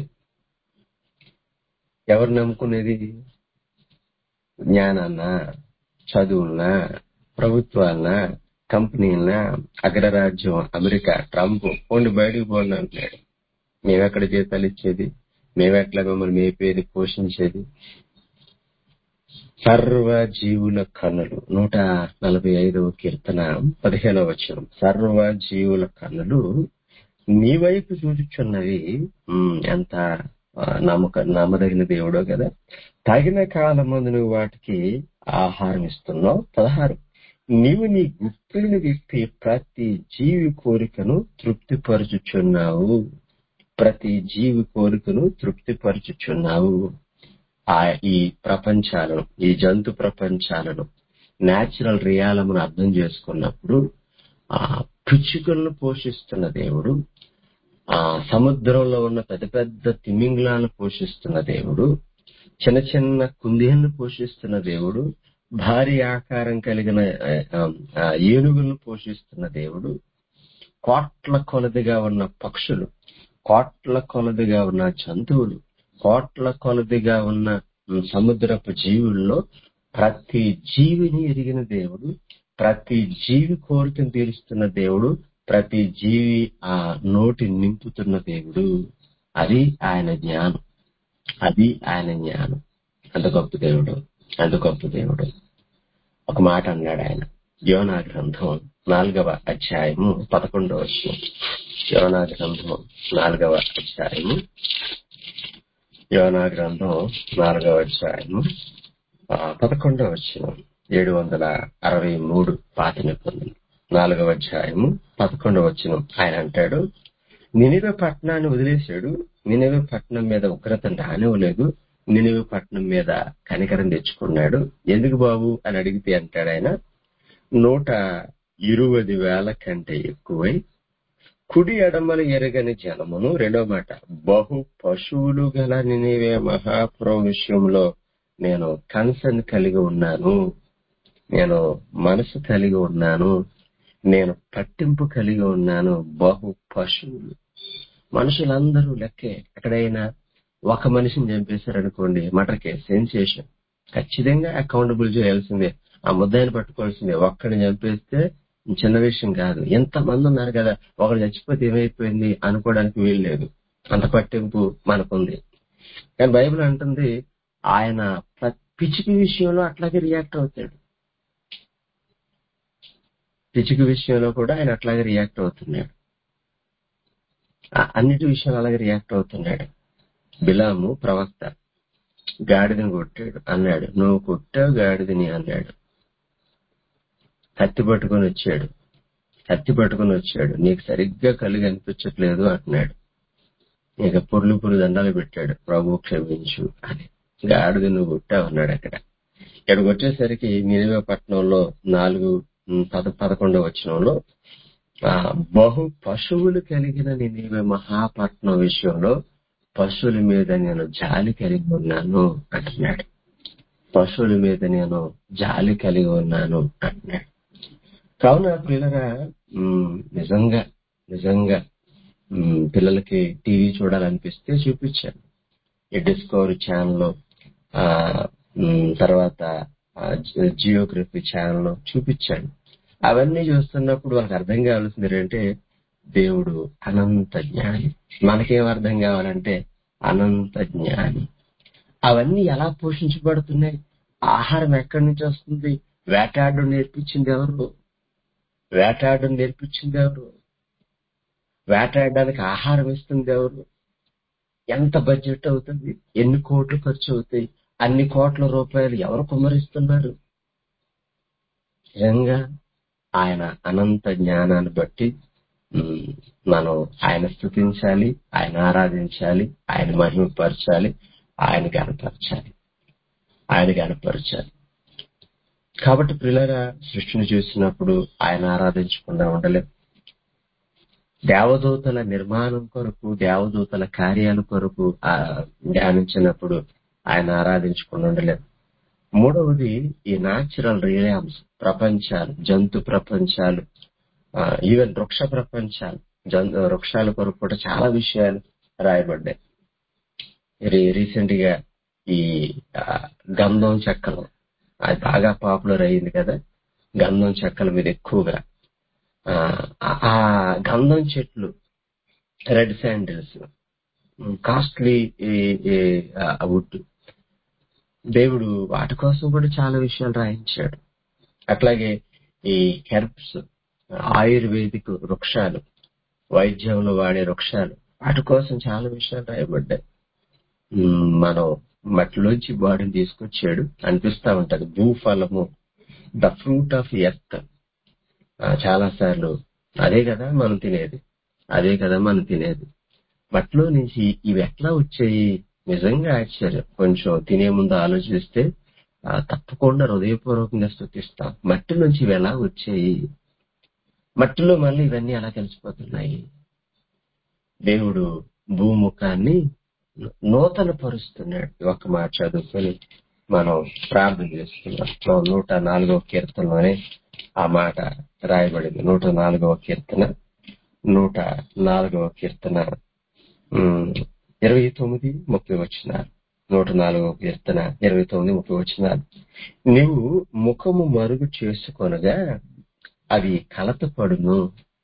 A: ఎవరు నమ్ముకునేది? జ్ఞానాన్నా, చదువులనా, ప్రభుత్వాలనా, కంపెనీలనా, అగ్రరాజ్యం అమెరికా, ట్రంప్ పోండి బయటకు పోండి అంటున్నాడు. మేమెక్కడ జీతాలు ఇచ్చేది? మేమెట్లా మిమ్మల్ని మేపేది, పోషించేది? సర్వ జీవుల కన్నులు నూట నలభై ఐదవ కీర్తన పదిహేనవ వచనం. సర్వ జీవుల కన్నులు నీ వైపు చూచుచున్నవి. ఎంత నమ్మక నమ్మదగిన దేవుడో కదా. తగిన కాలమందు నువ్వు వాటికి ఆహారం ఇస్తున్నావు. పదహారు నీవు నీ గుప్పిని విప్పి ప్రతి జీవి కోరికను తృప్తిపరచుచున్నావు. ప్రతి జీవి కోరికను తృప్తిపరచుచున్నావు. ఆ ఈ ప్రపంచాలను, ఈ జంతు ప్రపంచాలను, న్యాచురల్ రియాలమును అర్థం చేసుకున్నప్పుడు ఆ పిచ్చుకలను పోషిస్తున్న దేవుడు, ఆ సముద్రంలో ఉన్న పెద్ద పెద్ద తిమింగలాలను పోషిస్తున్న దేవుడు, చిన్న చిన్న కుందేళ్లను పోషిస్తున్న దేవుడు, భారీ ఆకారం కలిగిన ఏనుగులను పోషిస్తున్న దేవుడు, కోట్ల కొలదిగా ఉన్న పక్షులు, కోట్ల కొలదిగా ఉన్న జంతువులు, కోట్ల కొలదిగా ఉన్న సముద్రపు జీవుల్లో ప్రతి జీవిని ఎరిగిన దేవుడు, ప్రతి జీవి కోరికను తీరుస్తున్న దేవుడు, ప్రతి జీవి ఆ నోటి నింపుతున్న దేవుడు. అది ఆయన జ్ఞానం, అది ఆయన జ్ఞానం. అంత గొప్ప దేవుడు, అంత గొప్ప దేవుడు. ఒక మాట అన్నాడు ఆయన, యోనా గ్రంథం నాలుగవ అధ్యాయము పదకొండవ వచనం. యోనా గ్రంథం నాలుగవ అధ్యాయము యోనా గ్రంథం నాలుగవ అధ్యాయము పదకొండవ వచనం. ఏడు వందల అరవై మూడు పాత నిబంధన నాలుగవ అధ్యాయము పదకొండవ వచనం. ఆయన అంటాడు, నినివే పట్టణాన్ని వదిలేశాడు, నినివే పట్టణం మీద ఉగ్రత రానివ్వలేదు, నినివే పట్టణం మీద కనికరం తెచ్చుకున్నాడు. ఎందుకు బాబు అని అడిగితే అంటాడు ఆయన, నూట ఇరవై వేల కంటే ఎక్కువై కుడి ఎడమలు ఎరగని జనమును. రెండో మాట, బహు పశువులు గల నినివే మహాపురం విషయంలో నేను కన్సర్న్ కలిగి ఉన్నాను, నేను మనసు కలిగి ఉన్నాను, నేను పట్టింపు కలిగి ఉన్నాను. బహు పశువులు, మనుషులందరూ లెక్కే. ఎక్కడైనా ఒక మనిషిని చంపేశారనుకోండి, మర్డర్ కేసు, సెన్సేషన్, ఖచ్చితంగా అకౌంటబుల్ చేయాల్సిందే, ఆ ముద్దాయిని పట్టుకోవాల్సిందే. ఒక్కడిని చంపేస్తే చిన్న విషయం కాదు. ఎంతమంది ఉన్నారు కదా, ఒకడు చచ్చిపోతే ఏమైపోయింది అనుకోవడానికి వీలు లేదు. అంత పట్టింపు మనకుంది. కానీ బైబిల్ అంటుంది ఆయన పిచ్చికి విషయంలో అట్లాగే రియాక్ట్ అవుతాడు. పిచ్చికి విషయంలో కూడా ఆయన అట్లాగే రియాక్ట్ అవుతున్నాడు. అన్నిటి విషయంలో అలాగే రియాక్ట్ అవుతున్నాడు. బిలాము ప్రవక్త గాడిదని కొట్టాడు అన్నాడు, నువ్వు కొట్టావు గాడిదని అన్నాడు. కత్తి పట్టుకొని వచ్చాడు కత్తి పట్టుకొని వచ్చాడు నీకు సరిగ్గా కలిగి అనిపించట్లేదు అంటున్నాడు. ఇక పొర్లు పొరు దండాలు పెట్టాడు, ప్రభు క్షమించు అని. గాడిద నువ్వు కొట్టావు అన్నాడు. అక్కడ ఇక్కడికి వచ్చేసరికి నినివే పట్టణంలో నాలుగు పద పదకొండవ వచనంలో ఆ బహు పశువులు కలిగిన నినివే మహాపట్నం విషయంలో పశువుల మీద నేను జాలి కలిగి ఉన్నాను అంటున్నాడు. పశువుల మీద నేను జాలి కలిగి ఉన్నాను అంటున్నాడు. కావున పిల్లరా, ఉమ్, నిజంగా నిజంగా ఉమ్, పిల్లలకి టీవీ చూడాలనిపిస్తే చూపించాను. ఈ డిస్కవరీ ఛానల్, ఆ ఉమ్, తర్వాత ఆ, జి- జియోగ్రఫీ ఛానల్ చూపించాను. అవన్నీ చూస్తున్నప్పుడు వాళ్ళకి అర్థం కావాల్సింది ఏంటంటే దేవుడు అనంత జ్ఞాని. మనకేం అర్థం కావాలంటే అనంత జ్ఞాని. అవన్నీ ఎలా పోషించబడుతున్నాయి? ఆహారం ఎక్కడి నుంచి వస్తుంది? వేటాడడం నేర్పించింది ఎవరు? వేటాడడం నేర్పించింది ఎవరు? వేటాడడానికి ఆహారం ఇస్తుంది ఎవరు? ఎంత బడ్జెట్ అవుతుంది? ఎన్ని కోట్లు ఖర్చు అవుతాయి? అన్ని కోట్ల రూపాయలు ఎవరు కుమ్మరిస్తున్నారు? నిజంగా ఆయన అనంత జ్ఞానాన్ని బట్టి ఉమ్, మనం ఆయన స్తుతించాలి, ఆయన ఆరాధించాలి, ఆయన మహిమపరచాలి, ఆయన గనపరచాలి, ఆయన గనపరచాలి. కాబట్టి ప్రియులారా, సృష్టిని చూసినప్పుడు ఆయన ఆరాధించకుండా ఉండలేం. దేవదూతల నిర్మాణం కొరకు, దేవదూతల కార్యాల కొరకు ఆ ధ్యానించినప్పుడు ఆయన ఆరాధించకుండా ఉండలేం. మూడవది ఈ న్యాచురల్ రియామ్స్, ప్రపంచాలు, జంతు ప్రపంచాలు, ఈవెన్ వృక్ష ప్రపంచాలు, జంతు వృక్షాల కొరకు కూడా చాలా విషయాలు రాయబడ్డాయి. రీ- రీసెంట్ గా ఈ ఆ, గంధం చెక్కలు అది బాగా పాపులర్ అయ్యింది కదా. గంధం చెక్కల మీద ఎక్కువగా ఆ ఆ గంధం చెట్లు, రెడ్ శాండిల్స్, కాస్ట్లీ వుడ్, దేవుడు వాటి కోసం కూడా చాలా విషయాలు రాయించాడు. అట్లాగే ఈ హెర్బ్స్, ఆయుర్వేదిక్ వృక్షాలు, వైద్యంలో వాడే వృక్షాలు, వాటి కోసం చాలా విషయాలు రాయబడ్డాయి. ఉమ్, మనం మట్టిలోంచి బాడీని తీసుకొచ్చాడు అనిపిస్తా ఉంటది. భూఫలము, ద ఫ్రూట్ ఆఫ్ ఎర్త్. చాలా సార్లు అదే కదా మనం తినేది, అదే కదా మనం తినేది. మట్టిలో నుంచి ఇవి ఎట్లా వచ్చాయి? నిజంగా ఆశ్చర్యం. కొంచెం తినే ముందు ఆలోచిస్తే ఆ, తప్పకుండా హృదయపూర్వకంగా స్తుతిస్తాం. మట్టి నుంచి ఇవి ఎలా వచ్చాయి? మట్టిలో మళ్ళీ ఇవన్నీ ఎలా కలిసిపోతున్నాయి? దేవుడు భూముఖాన్ని నూతన పరుస్తున్నాడు. ఒక మాట చదువుకొని మనం ప్రార్థన చేసుకున్నాం. నూట నాలుగవ కీర్తనలోనే ఆ మాట రాయబడింది. నూట నాలుగవ కీర్తన నూట నాలుగవ కీర్తన ఉమ్, ఇరవై తొమ్మిది ముప్పై వచ్చినారు. నూట నాలుగవ కీర్తన ఇరవై తొమ్మిది ముప్పై వచ్చినారు. నీవు ముఖము మరుగు చేసుకొనగా అవి కలతపడును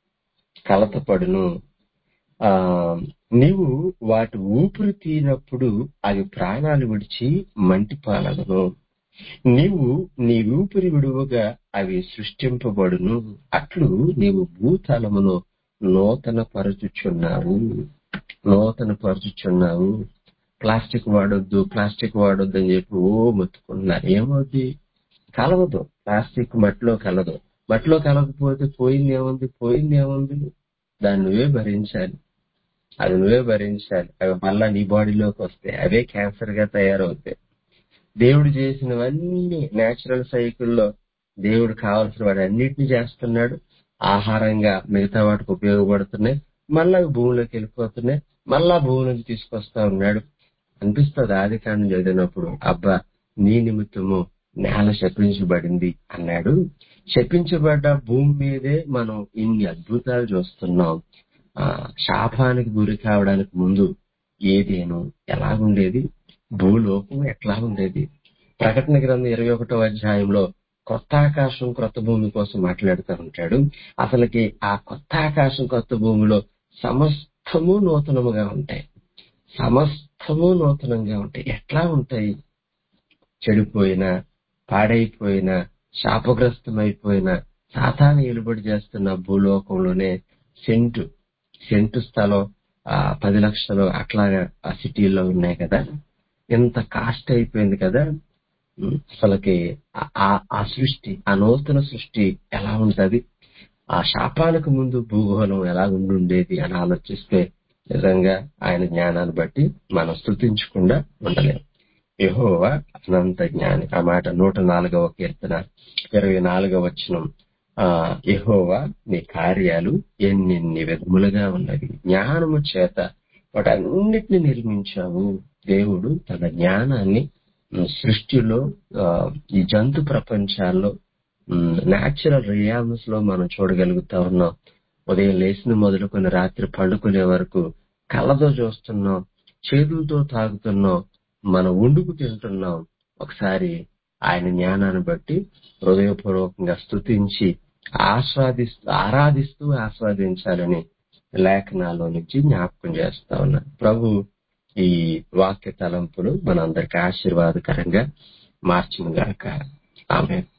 A: కలతపడును ఆ నీవు వాటి ఊపిరి తీనప్పుడు అవి ప్రాణాలు విడిచి మంటి పాలగును. నీవు నీ ఊపిరి విడువగా అవి సృష్టింపబడును. అట్లు నీవు భూతలమును నూతన పరచుచున్నావు నూతన పరచుచున్నావు. ప్లాస్టిక్ వాడొద్దు, ప్లాస్టిక్ వాడొద్దు అని చెప్పి ఓ మొత్తుకున్నారు. ఏమవుద్ది? కలవదు. ప్లాస్టిక్ మట్టిలో కలదు. మట్టిలో కలగకపోతే పోయింది ఏముంది? పోయింది ఏముంది? దాన్ని నువ్వే భరించాలి, అది నువ్వే భరించాలి. అవి మళ్ళా నీ బాడీలోకి వస్తాయి, అవే క్యాన్సర్ గా తయారవుతాయి. దేవుడు చేసినవన్నీ నేచురల్ సైకిల్లో దేవుడు కావాల్సిన వాడు అన్నిటిని చేస్తున్నాడు. ఆహారంగా మిగతా వాటికి ఉపయోగపడుతున్నాయి, మళ్ళా అవి భూమిలోకి వెళ్ళిపోతున్నాయి, మళ్ళా భూమిలోకి తీసుకొస్తా ఉన్నాడు. అనిపిస్తుంది ఆది కాండం చదివినప్పుడు, అబ్బా నీ నిమిత్తము నేల శపించబడింది అన్నాడు. శపించబడ్డ భూమి మీదే మనం ఇన్ని అద్భుతాలు చూస్తున్నాం. ఆ శాపానికి గురి కావడానికి ముందు ఏదేను ఎలాగుండేది? భూలోకం ఎట్లా ఉండేది? ప్రకటన గ్రంథం ఇరవై ఒకటో అధ్యాయంలో కొత్త ఆకాశం కొత్త భూమి కోసం మాట్లాడుతూ ఉంటాడు. అసలుకి ఆ కొత్త ఆకాశం కొత్త భూమిలో సమస్తము నూతనముగా ఉంటాయి. సమస్తము నూతనంగా ఉంటాయి. ఎట్లా ఉంటాయి? చెడిపోయిన, పాడైపోయిన, శాపగ్రస్తమైపోయిన, సాతాను ఏలుబడి చేస్తున్న భూలోకంలోనే సెంటు సెంటు స్థలం ఆ పది లక్షలు అట్లాగా ఆ సిటీల్లో ఉన్నాయి కదా. ఎంత కాస్ట్ అయిపోయింది కదా. ఉమ్, అసలుకి ఆ ఆ- ఆ సృష్టి, ఆ నూతన సృష్టి ఎలా ఉంటది? ఆ శాపానికి ముందు భూగోళం ఎలా ఉండుండేది అని ఆలోచిస్తే నిజంగా ఆయన జ్ఞానాన్ని బట్టి మనం స్తుతించకుండా ఉండలేము. యెహోవా అనంత జ్ఞాని. ఆ మాట నూట నాలుగవ కీర్తన ఇరవై నాలుగవ వచనం. ఆ యెహోవా నీ కార్యాలు ఎన్నెన్ని విధములుగా ఉన్నవి, జ్ఞానము చేత వాటన్నిటిని నిర్మించావు. దేవుడు తన జ్ఞానాన్ని ఉమ్, సృష్టిలో ఆ, ఈ జంతు ప్రపంచాల్లో న్యాచురల్ రియామ్స్ లో మనం చూడగలుగుతా ఉన్నాం. ఉదయం లేచిన మొదలుకొని రాత్రి పండుకునే వరకు కళ్ళతో చూస్తున్నాం, చేతులతో తాగుతున్నాం, మనం వండుకు తింటున్నాం. ఒకసారి ఆయన జ్ఞానాన్ని బట్టి హృదయపూర్వకంగా స్తుతించి ఆస్వాదిస్తూ ఆరాధిస్తూ ఆస్వాదించాలని లేఖనాల్లో నుంచి జ్ఞాపకం చేస్తా ఉన్నా. ప్రభు ఈ వాక్య తలంపులు మనందరికి ఆశీర్వాదకరంగా మార్చును గాక. ఆమేన్.